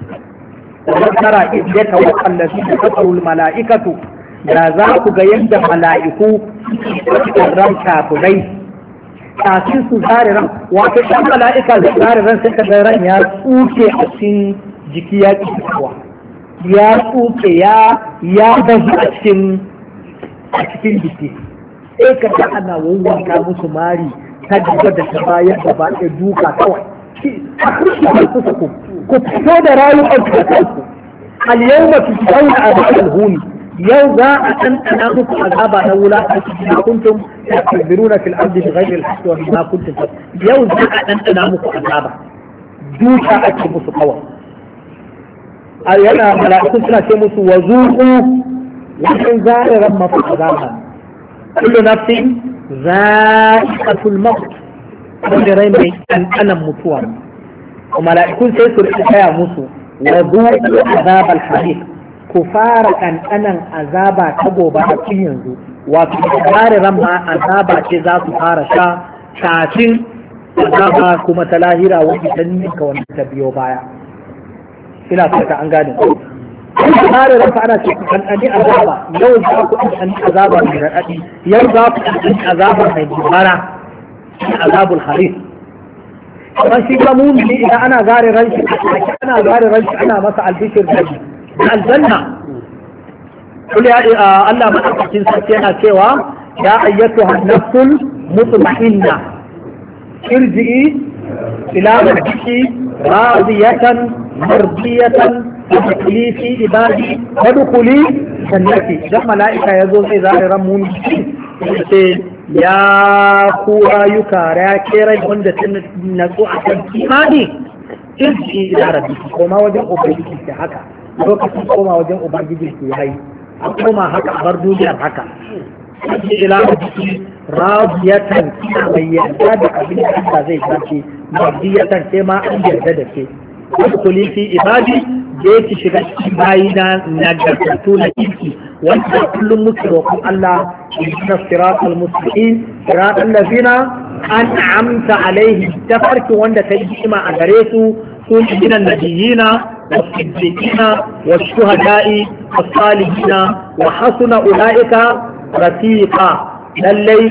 wa tara idza tawakkal ladina kafaru al mala'ikatu da za ku ga yadda mala'iku suke ran kafirai kafin su zare ran wato dan mala'ika da zare ran sai ka ga ran ya tsuke a cikin jiki ya ki fitowa ya tsuke ya ya bazu a cikin a cikin jiki sai ka ga ana wawwanka musu mari ta gaba da ta bayan gaba ɗaya duka kawai a kurkuku kusa ku ku fito da rayuwar ku da kanku al-yawma tujzauna azab al-huni yau za a ɗanɗana muku azaba na wulaƙanci bima kuntum tasbiruna fil ardi bighayri al-haqqi wa bima kuntum yau za a ɗanɗana muku azaba duka ake musu kawai a yana mala'ikun suna ce musu wa zuqu wajen zariran mafi azaba kullu nafsin za'iqatul maut wanda rai mai ɗanɗanan mutuwa mala'ikun sai su rika kaya musu wa zuqu azabal hariq ku fara ƙanƙanan azaba ta gobe a cikin yanzu wato zariran ma azaba ce za su fara sha kafin azaba kuma ta lahira wani ta ninka wani ta biyo baya ina fata an gane zariran fa ana ce ku ƙanƙani azaba yau za ku ƙanƙani azaba mai raɗaɗi yau za ku ƙanƙani azaba mai dubara azabul haris amma shi ga mumini idan ana zariran shi ana zariran shi ana masa albishir da shi aljanna kul ya Allah madaukakin sarki yana cewa ya ayyatuha nafsul mutma'inna irji'i ila rabbiki radiyatan mardiyatan fadkhuli fi ibadi wadkhuli jannati dan malaika yazo sai zahiran mun ce ya ku rayuka ya kera wanda tun natsu a kan imani irji'i ila rabbiki koma wajen ubangiji ke haka lokacin koma wajen ubangiji ke yayi a koma haka a bar duniyar haka sai ila jiki radiyatan kina mai yarda da abin da Allah zai dace radiyatan sai ma an yarda da ke kuli fi ibadi je ki shiga cikin bayi na nagartattu na kirki wanda kullum muke roƙon Allah inna siratal mustaqim siratal ladina an'amta alaihim tafarki wanda ta yi ima a gare su sun min annabiyina والصديقين والشهداء والصالحين وحسن أولئك رفيقا للي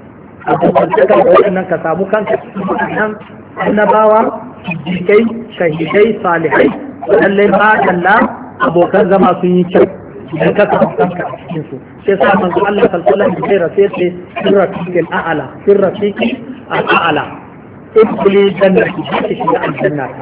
أتوقعك وأنك كسامو كان كسامو النباوة صديقي شهيدي صالحي للي ما جل أبو كان زما سيكي idan ka samu kanka a cikin su sai sa manzo Allah sallallahu alaihi wasallam sai ce sirrafiqil a'la sirrafiqi al-a'la ibli jannati shi shiga aljannata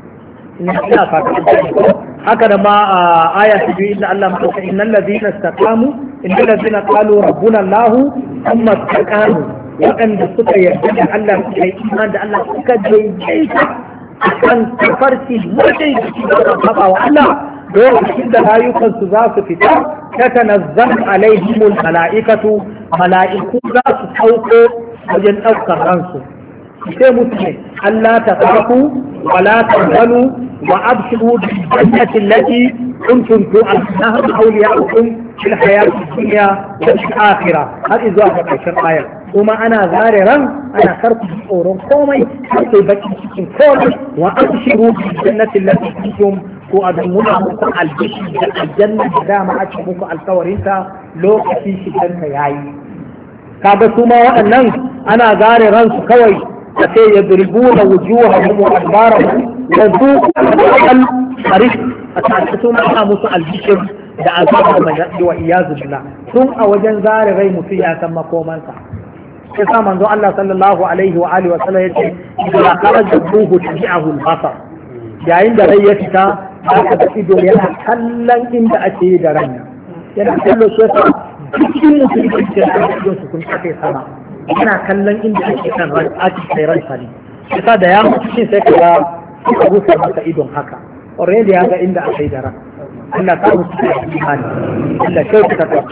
ina fata haka da ma aya ta biyu inda Allah maka innal ladina istaqamu innal ladina qalu rabbuna Allah thumma istaqamu waɗanda suka yarda da Allah suka yi iman da Allah suka daidaita akan tafarki mutai da saba wa Allah lokacin da rayukansu za su fita ta tanazzal alaihimul mala'ikatu mala'iku za su sauko wajen ɗaukar ransu sai mutum Allah ta kafu wala tahzanu wa abshiru bil jannati allati kuntum tu'aduna awliya'ukum fil hayati dunya wa fil akhirah har zuwa ga ƙarshen ayar kuma ana zare ran ana karku tsoron komai har sai baki cikin komai wa abshiru bil jannati allati kuntum tu'aduna muku albishi da aljanna da dama ake muku alkawarinta lokacin shiganta yayi kaga su ma waɗannan ana zare ransu kawai sai yadribuna wujuhahum wa adbarahum wa dhuqal harif atatu ma ana musu albishir da azabar majadi wa iyazu billah tun a wajen zare rai mutum ya san makomansa sai sa manzo Allah sallallahu alaihi wa alihi wa sallam yace idza kharaja ruhu tabi'ahu al-basar yayin da rai ya fita aka ga ido yana kallon inda ake yi da ran yana kallon shi yasa cikin mutum da ke da ido su kun kafe sama yana kallon inda ake kan ran ake kai ran sani yasa da ya mutu shi sai ka ga ka rufe maka idon haka already ya ga inda aka yi da ran Allah ta mutu da imani Allah kai ka ta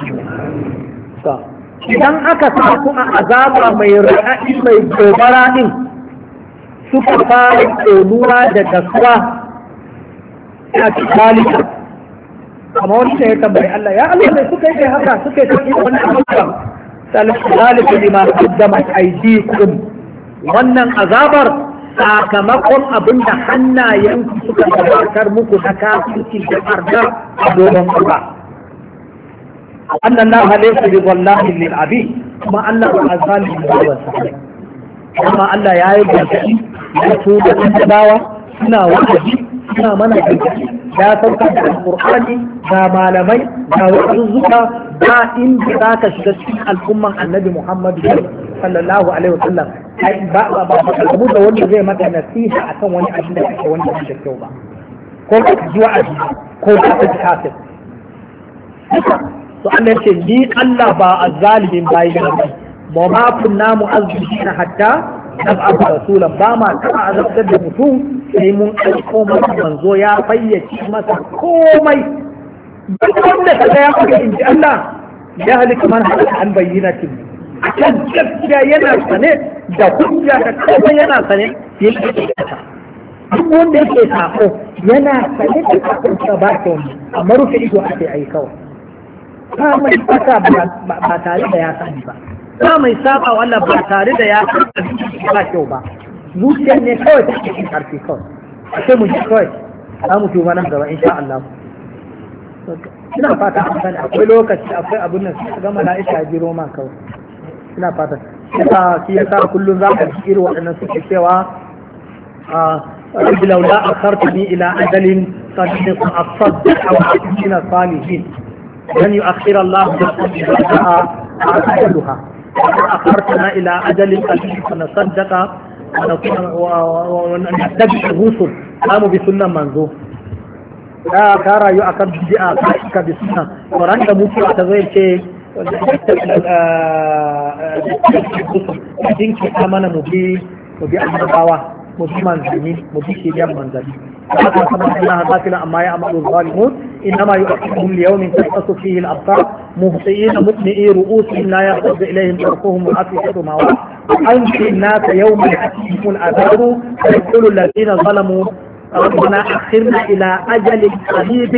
to idan aka sa ku a azaba mai raɗaɗi mai gobara din suka fara tsonuwa da gasuwa ya ci kalika amma wani ne ya tambayi Allah ya Allah mai suka yi haka suka yi tafi wannan abubuwa zalika lima qaddamat aydikum wannan azabar sakamakon abin da hannayen suka gabatar muku na kafirci da arda a doron Allah annan Allah laysa bi wallahi lil abi kuma Allah ba azalimin ba wasa kuma Allah ya yi gargaɗi ya tuba annabawa suna wa'azi suna mana gargaɗi ya saukar da alƙur'ani ga malamai ga wa'azuzzuka ba inda za ka shiga cikin al'umman annabi Muhammadu sallallahu alaihi wasallam ba ba ba ba da wanda zai maka nasiha akan wani abin da kake wanda ba da kyau ba ko ka ji wa'azi ko ka ji kafir to Allah ce ni Allah ba azzalimin bayi da ba ba ma kunna mu'azzibina hatta nab'atha rasulan ba ma taba azabtar da mutum sai mun aiko masa manzo ya fayyace masa komai duk wanda ka ga ya faɗi in ji Allah ya halika man halaka an bayyinatin akan gaskiya yana sane da hujja da komai yana sane yake aikata duk wanda yake sako yana sane da kafin ba ta wani amma rufe ido ake ai kawai ba mai fata ba tare da ya sani ba ba mai saba wala ba tare da ya sani ba kyau ba zuciyar ne kawai ta cikin karfi kawai sai mu ji kawai za mu tuba nan gaba insha Allah ina fata an sani akwai lokaci akwai abun nan sai ga mala'ika ya jiro man kawai ina fata yasa shi yasa kullum za ka ji irin waɗannan suke cewa a rabbi laula akhartani ila ajalin qad asaddaqa wa akun min as-salihin lan yu'akhkhira Allah nafsan ajaluha akhartana ila ajalin qad nasaddaqa wa nakuna wa nattabi ar-rusul kamu bi sunnan manzo da ka rayu akan bid'a ka bi sunna Quran da mutuwa ta zai ce dinki ta mana mu bi mu bi annabawa mu bi manzanni mu bi shiryan manzanni haka kuma Allah ghafila amma ya amalu zalimun inma yu'akhiruhum li yawmin tashkhasu fihi al-absar muhti'in mutni'i ru'usihim la yaqdu ilayhim tarfuhum wa afiyatu ma wa anfi an-nas yawma ya'tihim al-adhabu yaqulu alladhina zalamu ربنا أخرنا إلى أجل قريب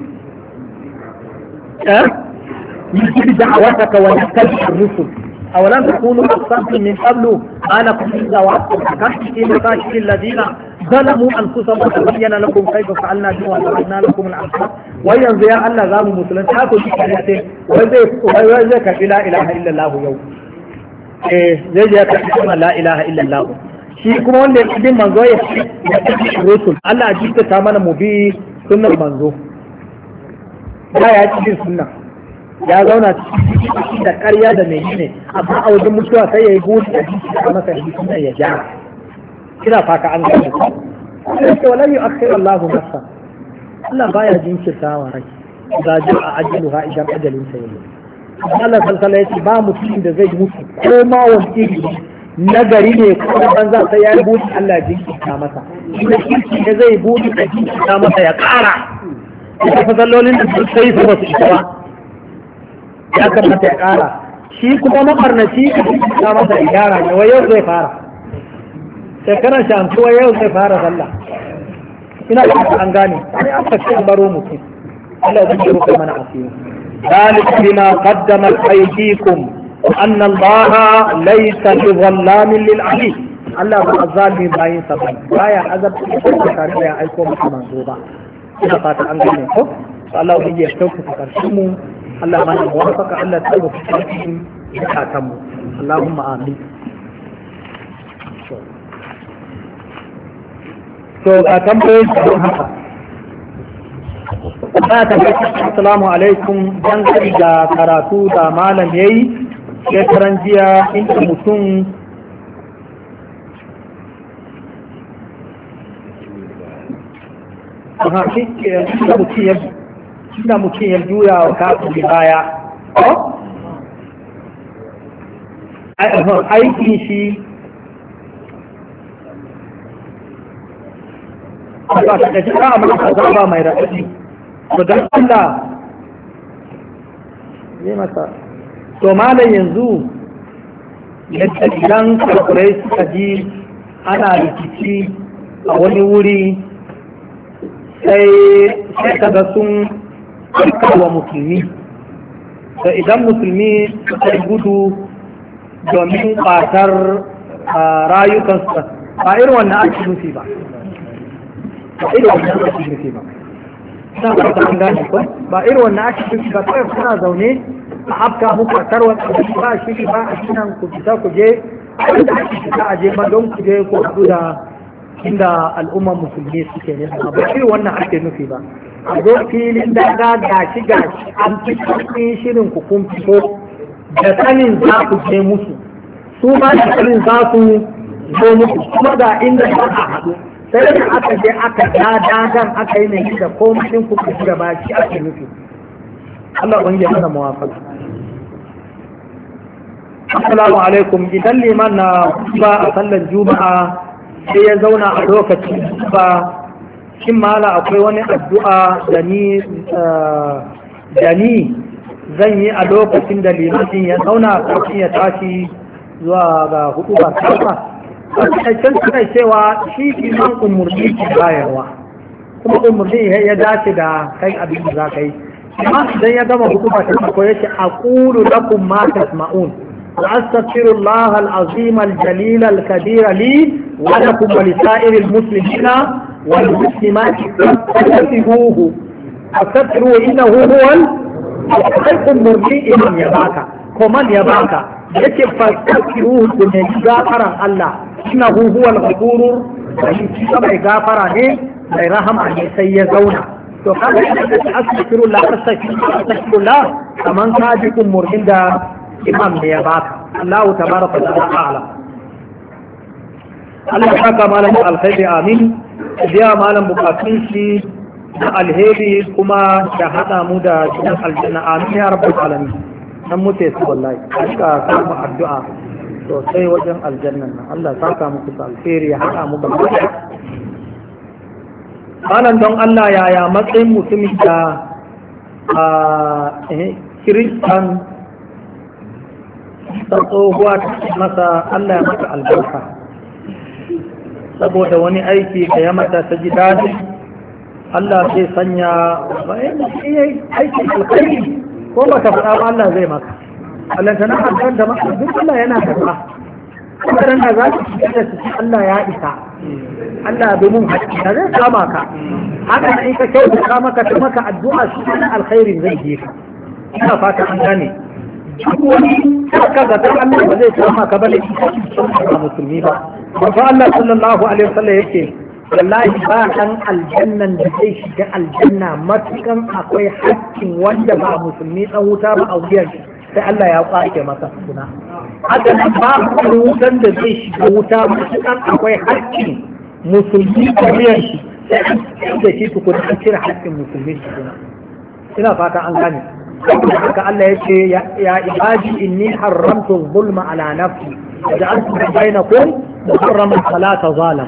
نجيب دعوتك ونتبع الرسل أولم تكونوا أقسمتم من قبل أنا كنت إذا وعدتم في مكاشف الذين ظلموا أنفسهم وتبين لكم كيف فعلنا بهم وضربنا لكم الأمثال وينزل يا الله زام مسلم تاكل بكلمتين ويزيك لا إله إلا الله يوم إيه زي لا إله إلا الله shi kuma wanda ya bin manzo ya ci rusul Allah ya jika ta mana mu bi sunnar manzo ya ya ci bin sunna ya zauna da ƙarya da mai ne amma a wajen mutuwa sai ya yi gudu da jiki a masa sunna ya ja kina fata an gane ko sai wala yu'akhir Allahu nafsa Allah baya jinkirta wa rai ga ji a ajaluha idan ajalin sa yayi Allah sallallahu alaihi wasallam ba mutum da zai mutu ko ma wani nagari ne ko banza sai ya buɗe Allah jinkirta masa idan kirki ne zai buɗe da jinkirta masa ya ƙara ya fa sallolin da sun sai su ba su isa ba ya kamata ya ƙara shi kuma mafarnaci ya jinkirta masa ya gyara ne wai yau zai fara shekarar shamsu wai yau zai fara sallah ina da an gane sai aka ce baro mutum Allah zai rufe mana asiri ذلك بما قدمت أيديكم وأن الله ليس بظلام للعبيد الله بالظالم باين سبحانه بايا عذاب تكاري يا أيكم منصوبة إذا فات أن نقول الله يجي يشوف تكرشمه الله ما نوافق الله تلو تكرشم يحاتمه اللهم آمين so a tambayoyin su haka ba ta assalamu alaikum dan da karatu da malam yayi shekaran jiya inda mutum inda mutum ya juya wa kafin baya aikin shi ba ta gaji ba a maka zaba mai raɗaɗi to don Allah zai masa to malam yanzu yadda idan karkurai suka ji ana rikici a wani wuri sai kaga sun wa musulmi da idan musulmi suka gudu domin ƙwatar rayukansu ba irin wannan ake nufi ba ba irin wannan ake nufi ba ina ba ta an gane ko ba irin wannan ake nufi ba kawai kuna zaune a afka muku a tarwa ba shi ba a cikin ku fita ku je a ake fita a je ma don ku je ku haɗu da inda al'ummar musulmi suke ne ba irin wannan ake nufi ba a zo filin daga gashi gashi an fi cikin shirin ku kun fito da sanin za ku je musu su ma da sanin za su zo musu kuma ga inda za a haɗu sai da aka je aka ja dagan aka yi mai da komai ku ku da ba shi ake nufi Allah ubangiji mana muwafaqa assalamu alaikum idan liman na ba a sallar juma'a sai ya zauna a lokacin ba shin mala akwai wani addu'a da ni da ni zan yi a lokacin da limanin ya zauna kafin ya tashi zuwa ga hudu ba kafa a cikin suna cewa shi liman umurni ke bayarwa kuma umurni ya dace da kai abin da za ka yi amma idan ya gama hudu ba ta farko ya ce aqulu lakum ma tasma'un وأستغفر الله العظيم الجليل الكبير لي ولكم ولسائر المسلمين والمسلمات فاستغفروه فاستغفروه إنه هو الحق المرجئ من يباك كمان يباك يجب فاستغفروه من غافر الله إنه هو الغفور كما غافر عليه لا يرحم عليه سيزونه فقال أستغفر الله أستغفر الله كمان كاجكم مرجئ imam ne ya baka Allah tabaraka wa ta'ala Allah ya saka malam alkhairi amin biya malam bukatun shi da alheri kuma da hada mu da cikin aljanna amin ya rabbul alamin dan muke su wallahi aka samu addu'a to sai wajen aljanna Allah ya saka muku alheri ya hada mu gaba malam don Allah yaya matsayin mutumin da a kiristan ta tsohuwa masa Allah ya mata albarka saboda wani aiki da ya mata ta ji daɗi Allah zai sanya aikin alkhairi ko ba ta faɗa ba Allah zai maka Allah ta na da maka duk Allah yana karɓa kuma da za ki ci da su Allah ya isa Allah bai mun haƙƙi da zai kama ka haka in ka kyauta maka ta maka addu'a shi na alkhairin zai je ka ina fata an gane wani haka ga dan Allah ba zai kama ka bane ba musulmi ba ba Allah sallallahu alaihi wasallam yake wallahi ba dan aljannan da zai shiga aljanna matukan akwai haƙƙin wanda ba musulmi dan wuta ba a wuyar sai Allah ya kwace masa suna haka nan ba wutan da zai shiga wuta matukan akwai haƙƙin musulmi a wuyar shi sai an da shi tukuna an cire haƙƙin musulmi suna ina fata an gane haka Allah ya ce ya ibadi inni haramtu zulma ala nafsi ja'altu bainakum muharraman fala tazalam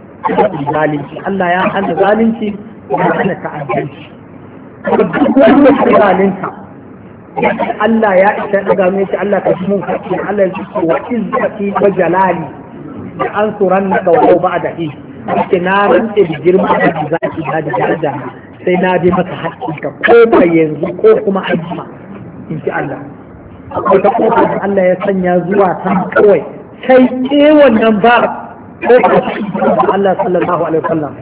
zalunci Allah ya hana zalunci ya hana ta'addanci duk wanda ya zalunta Allah ya isa daga mai ce Allah ka mun hakki Allah ya ce wa izzati wa jalali da an surannaka wa ba'da hi ake na rantse da girma da zaki da daraja sai na bi maka haƙƙinka ko ba yanzu ko kuma aiki in ji Allah akwai ta ƙofa da Allah ya sanya zuwa ta kawai sai ke wannan ba ko ka da Allah sallallahu alaihi wasallam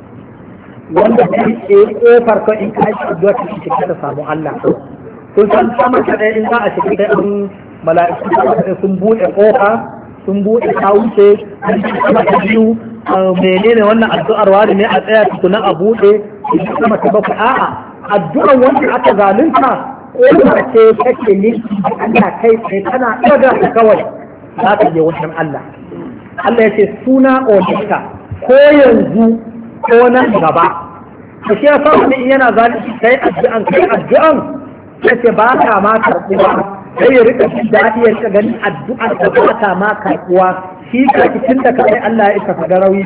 wanda kai ke ƙofar ka in ka aiki addu'a ka shiga da samu Allah kun san sama ka ɗaya in za a shiga sai an mala'iku sun buɗe ƙofa sun buɗe ta wuce sama ta biyu menene wannan addu'ar wani ne a tsaya tukuna a buɗe idan sama ta bakwai a'a addu'ar wanda aka zalunta ko ce kake linki da Allah kai sai kana ɗaga ta kawai za ka je wajen Allah Allah ya ce suna odinka ko yanzu ko nan gaba ka shi yasa wani yana zalunci kai addu'an kai addu'an yace ba ka ma karɓuwa sai ya rika jin daɗi ya rika ganin addu'ar da ba ta ma karɓuwa shi ka cikin da kai Allah ya isa ga rawi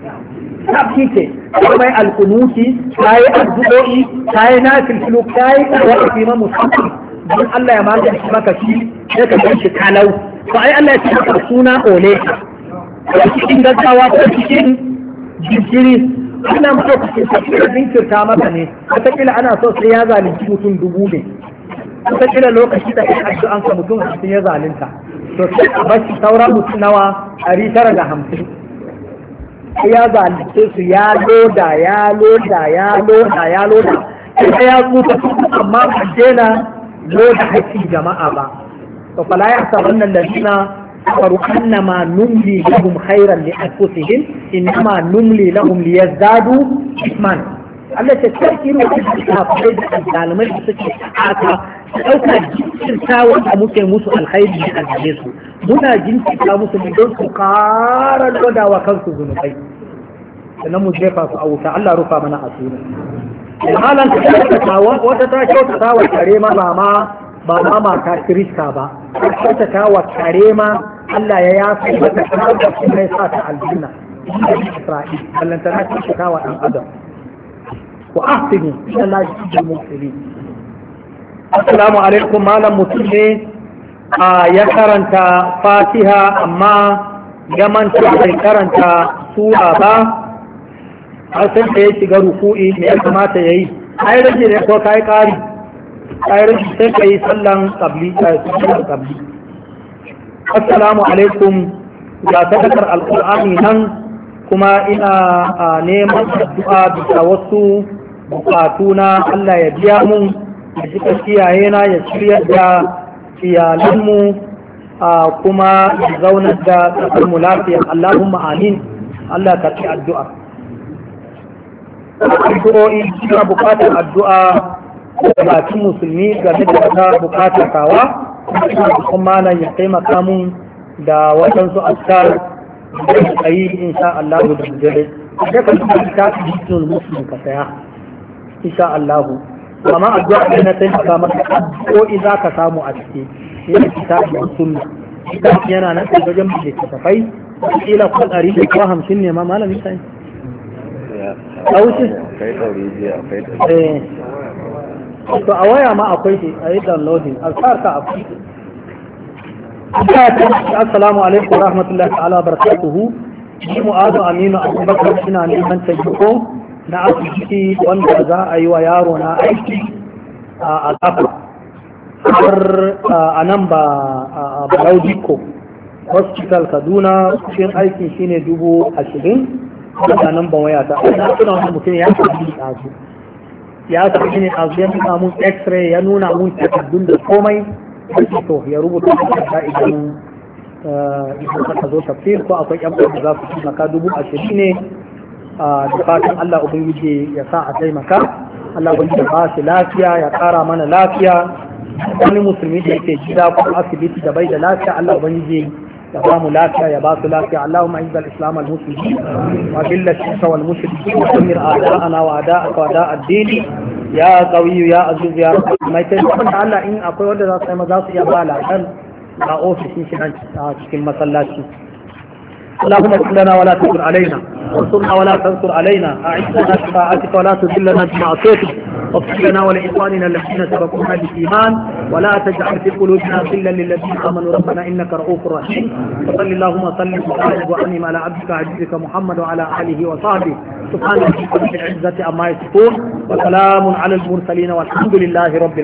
sabki ce mai alkunuti kai addu'o'i kai na filfilu kai wa'azi ma musamman don Allah ya magance maka shi sai ka gan shi kalau to ai Allah ya ce maka suna ole ka cikin gaggawa ko cikin jinkiri ana so ka ce ka jinkirta maka ne wataƙila ana so sai ya zalunci mutum dubu ne wataƙila lokaci da kai addu'an ka mutum hamsin ya zalunta to sai a bashi sauran mutum nawa ɗari tara da hamsin ya zalunce su ya loda ya loda ya loda ya loda sai ya tsufa amma ba daina loda haƙƙin jama'a ba to fala ya sa wannan ladina kafaru annama numli lahum khairan li anfusihim innama numli lahum liyazdadu isman Allah ta ce irin kafirai da zalimai da suke aka ɗauka jinkirta wanda muke musu alkhairi da alhaje su muna jinkirta musu don su ƙara lodawa kansu zunubai sannan mu jefa su a wuta Allah rufa mana asiri halan ta kyautata wata ta kyautata wa kare ma ba ma ba ma mata kirista ba ta kyautata wa kare ma Allah ya yafi mata kuma da kuma ya sa ta aljanna Isra'il ballanta na kyautata wa ɗan adam wa ahsinu inna la yuhibbul muhsinin assalamu alaikum malam mutum ne ya karanta fatiha amma ya manta bai karanta sura ba har sai da ya shiga ruku'i me ya kamata ya yi ai rage ne ko kai kari ai rage sai ka yi sallan qabli sallan qabli assalamu alaikum ga sadakar alqur'ani nan kuma ina neman addu'a bisa wasu bukatuna Allah ya biya mun ya jika kiyaye na ya shiryar da iyalanmu kuma ya zaunar da kasar mu lafiya Allahumma amin Allah ka ci addu'a addu'o'i suna bukatar addu'a da bakin musulmi game da ta bukatar kawa kuma malam ya taimaka mun da waɗansu askar da a yi insha Allah da dare da ka ci ta cikin musulmi ka saya insha Allah amma addu'a da na taimaka maka addu'o'i za ka samu a ciki yana kitabi sunna kitabi yana nan da wajen da tafai kila ko ɗari da ko hamsin ne ma malamin sai aushi kai ɗari biya kai ɗari to a waya ma akwai shi a yi downloading alfar ka akwai assalamu alaikum rahmatullahi ta'ala barakatuhu ni mu'azu aminu abubakar ina neman taimako na asibiti wanda za a yi wa yaro na aiki a kafa har a nan ba a Balaudiko hospital Kaduna cikin aikin shine dubu ashirin da nan ban waya ta ina tuna wani mutum ya sami ɗazu ya sami ne ɗazu ya nuna mun x-ray ya nuna mun takardun da komai to ya rubuta da idan idan ka zo tafsir ko akwai yan da za su taimaka dubu ashirin ne da fatan Allah ubangiji ya sa a taimaka Allah ubangiji ya ba shi lafiya ya ƙara mana lafiya wani musulmi da yake gida ko asibiti da bai da lafiya Allah ubangiji ya ba mu lafiya ya ba su lafiya Allahumma izza al-islam al-muslimin wa billa shirka wal mushrikin wa damir a'da'ana wa a'da'aka wa da'a ad-din ya qawi ya aziz ya mai taimako da Allah in akwai wanda za su yi za su iya ba lafiya a ofishin shi nan cikin masallaci اللهم اغفر لنا ولا تغفر علينا وانصرنا ولا تنصر علينا اعزنا بطاعتك ولا تذلنا بمعصيتك واغفر لنا ولاخواننا الذين سبقونا بالايمان ولا تجعل في قلوبنا غلا للذين امنوا ربنا انك رؤوف رحيم وصل اللهم وسلم وبارك وانعم على عبدك عزيزك محمد وعلى اله وصحبه سبحان ربك رب العزه عما يصفون وسلام على المرسلين والحمد لله رب العالمين